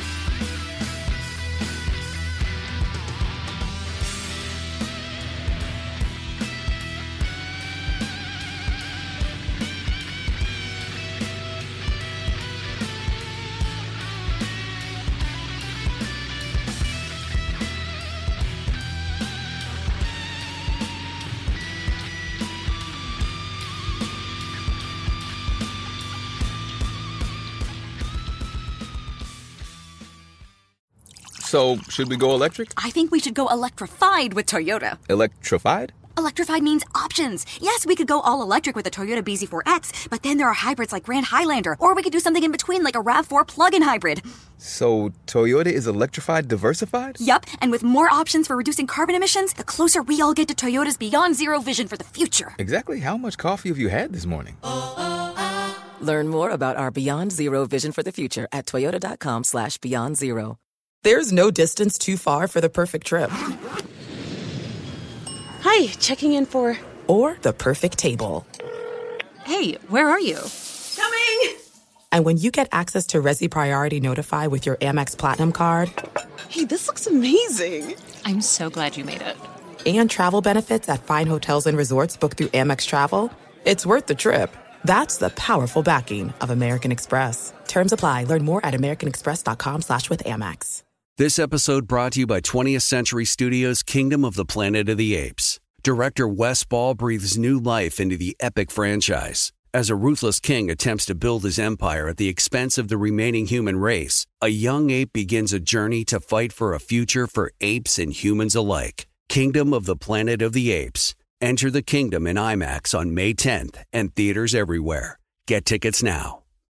So, should we go electric? I think we should go electrified with Toyota. Electrified? Electrified means options. Yes, we could go all electric with the Toyota BZ4X, but then there are hybrids like Grand Highlander, or we could do something in between like a RAV4 plug-in hybrid. So, Toyota is electrified diversified? Yup, and with more options for reducing carbon emissions, the closer we all get to Toyota's Beyond Zero vision for the future. Exactly how much coffee have you had this morning? Learn more about our Beyond Zero vision for the future at toyota.com/Beyond Zero. There's no distance too far for the perfect trip. Hi, checking in for... Or the perfect table. Hey, where are you? Coming! And when you get access to Resi Priority Notify with your Amex Platinum card... Hey, this looks amazing! I'm so glad you made it. And travel benefits at fine hotels and resorts booked through Amex Travel, it's worth the trip. That's the powerful backing of American Express. Terms apply. Learn more at americanexpress.com/withAmex. This episode brought to you by 20th Century Studios' Kingdom of the Planet of the Apes. Director Wes Ball breathes new life into the epic franchise. As a ruthless king attempts to build his empire at the expense of the remaining human race, a young ape begins a journey to fight for a future for apes and humans alike. Kingdom of the Planet of the Apes. Enter the kingdom in IMAX on May 10th and theaters everywhere. Get tickets now.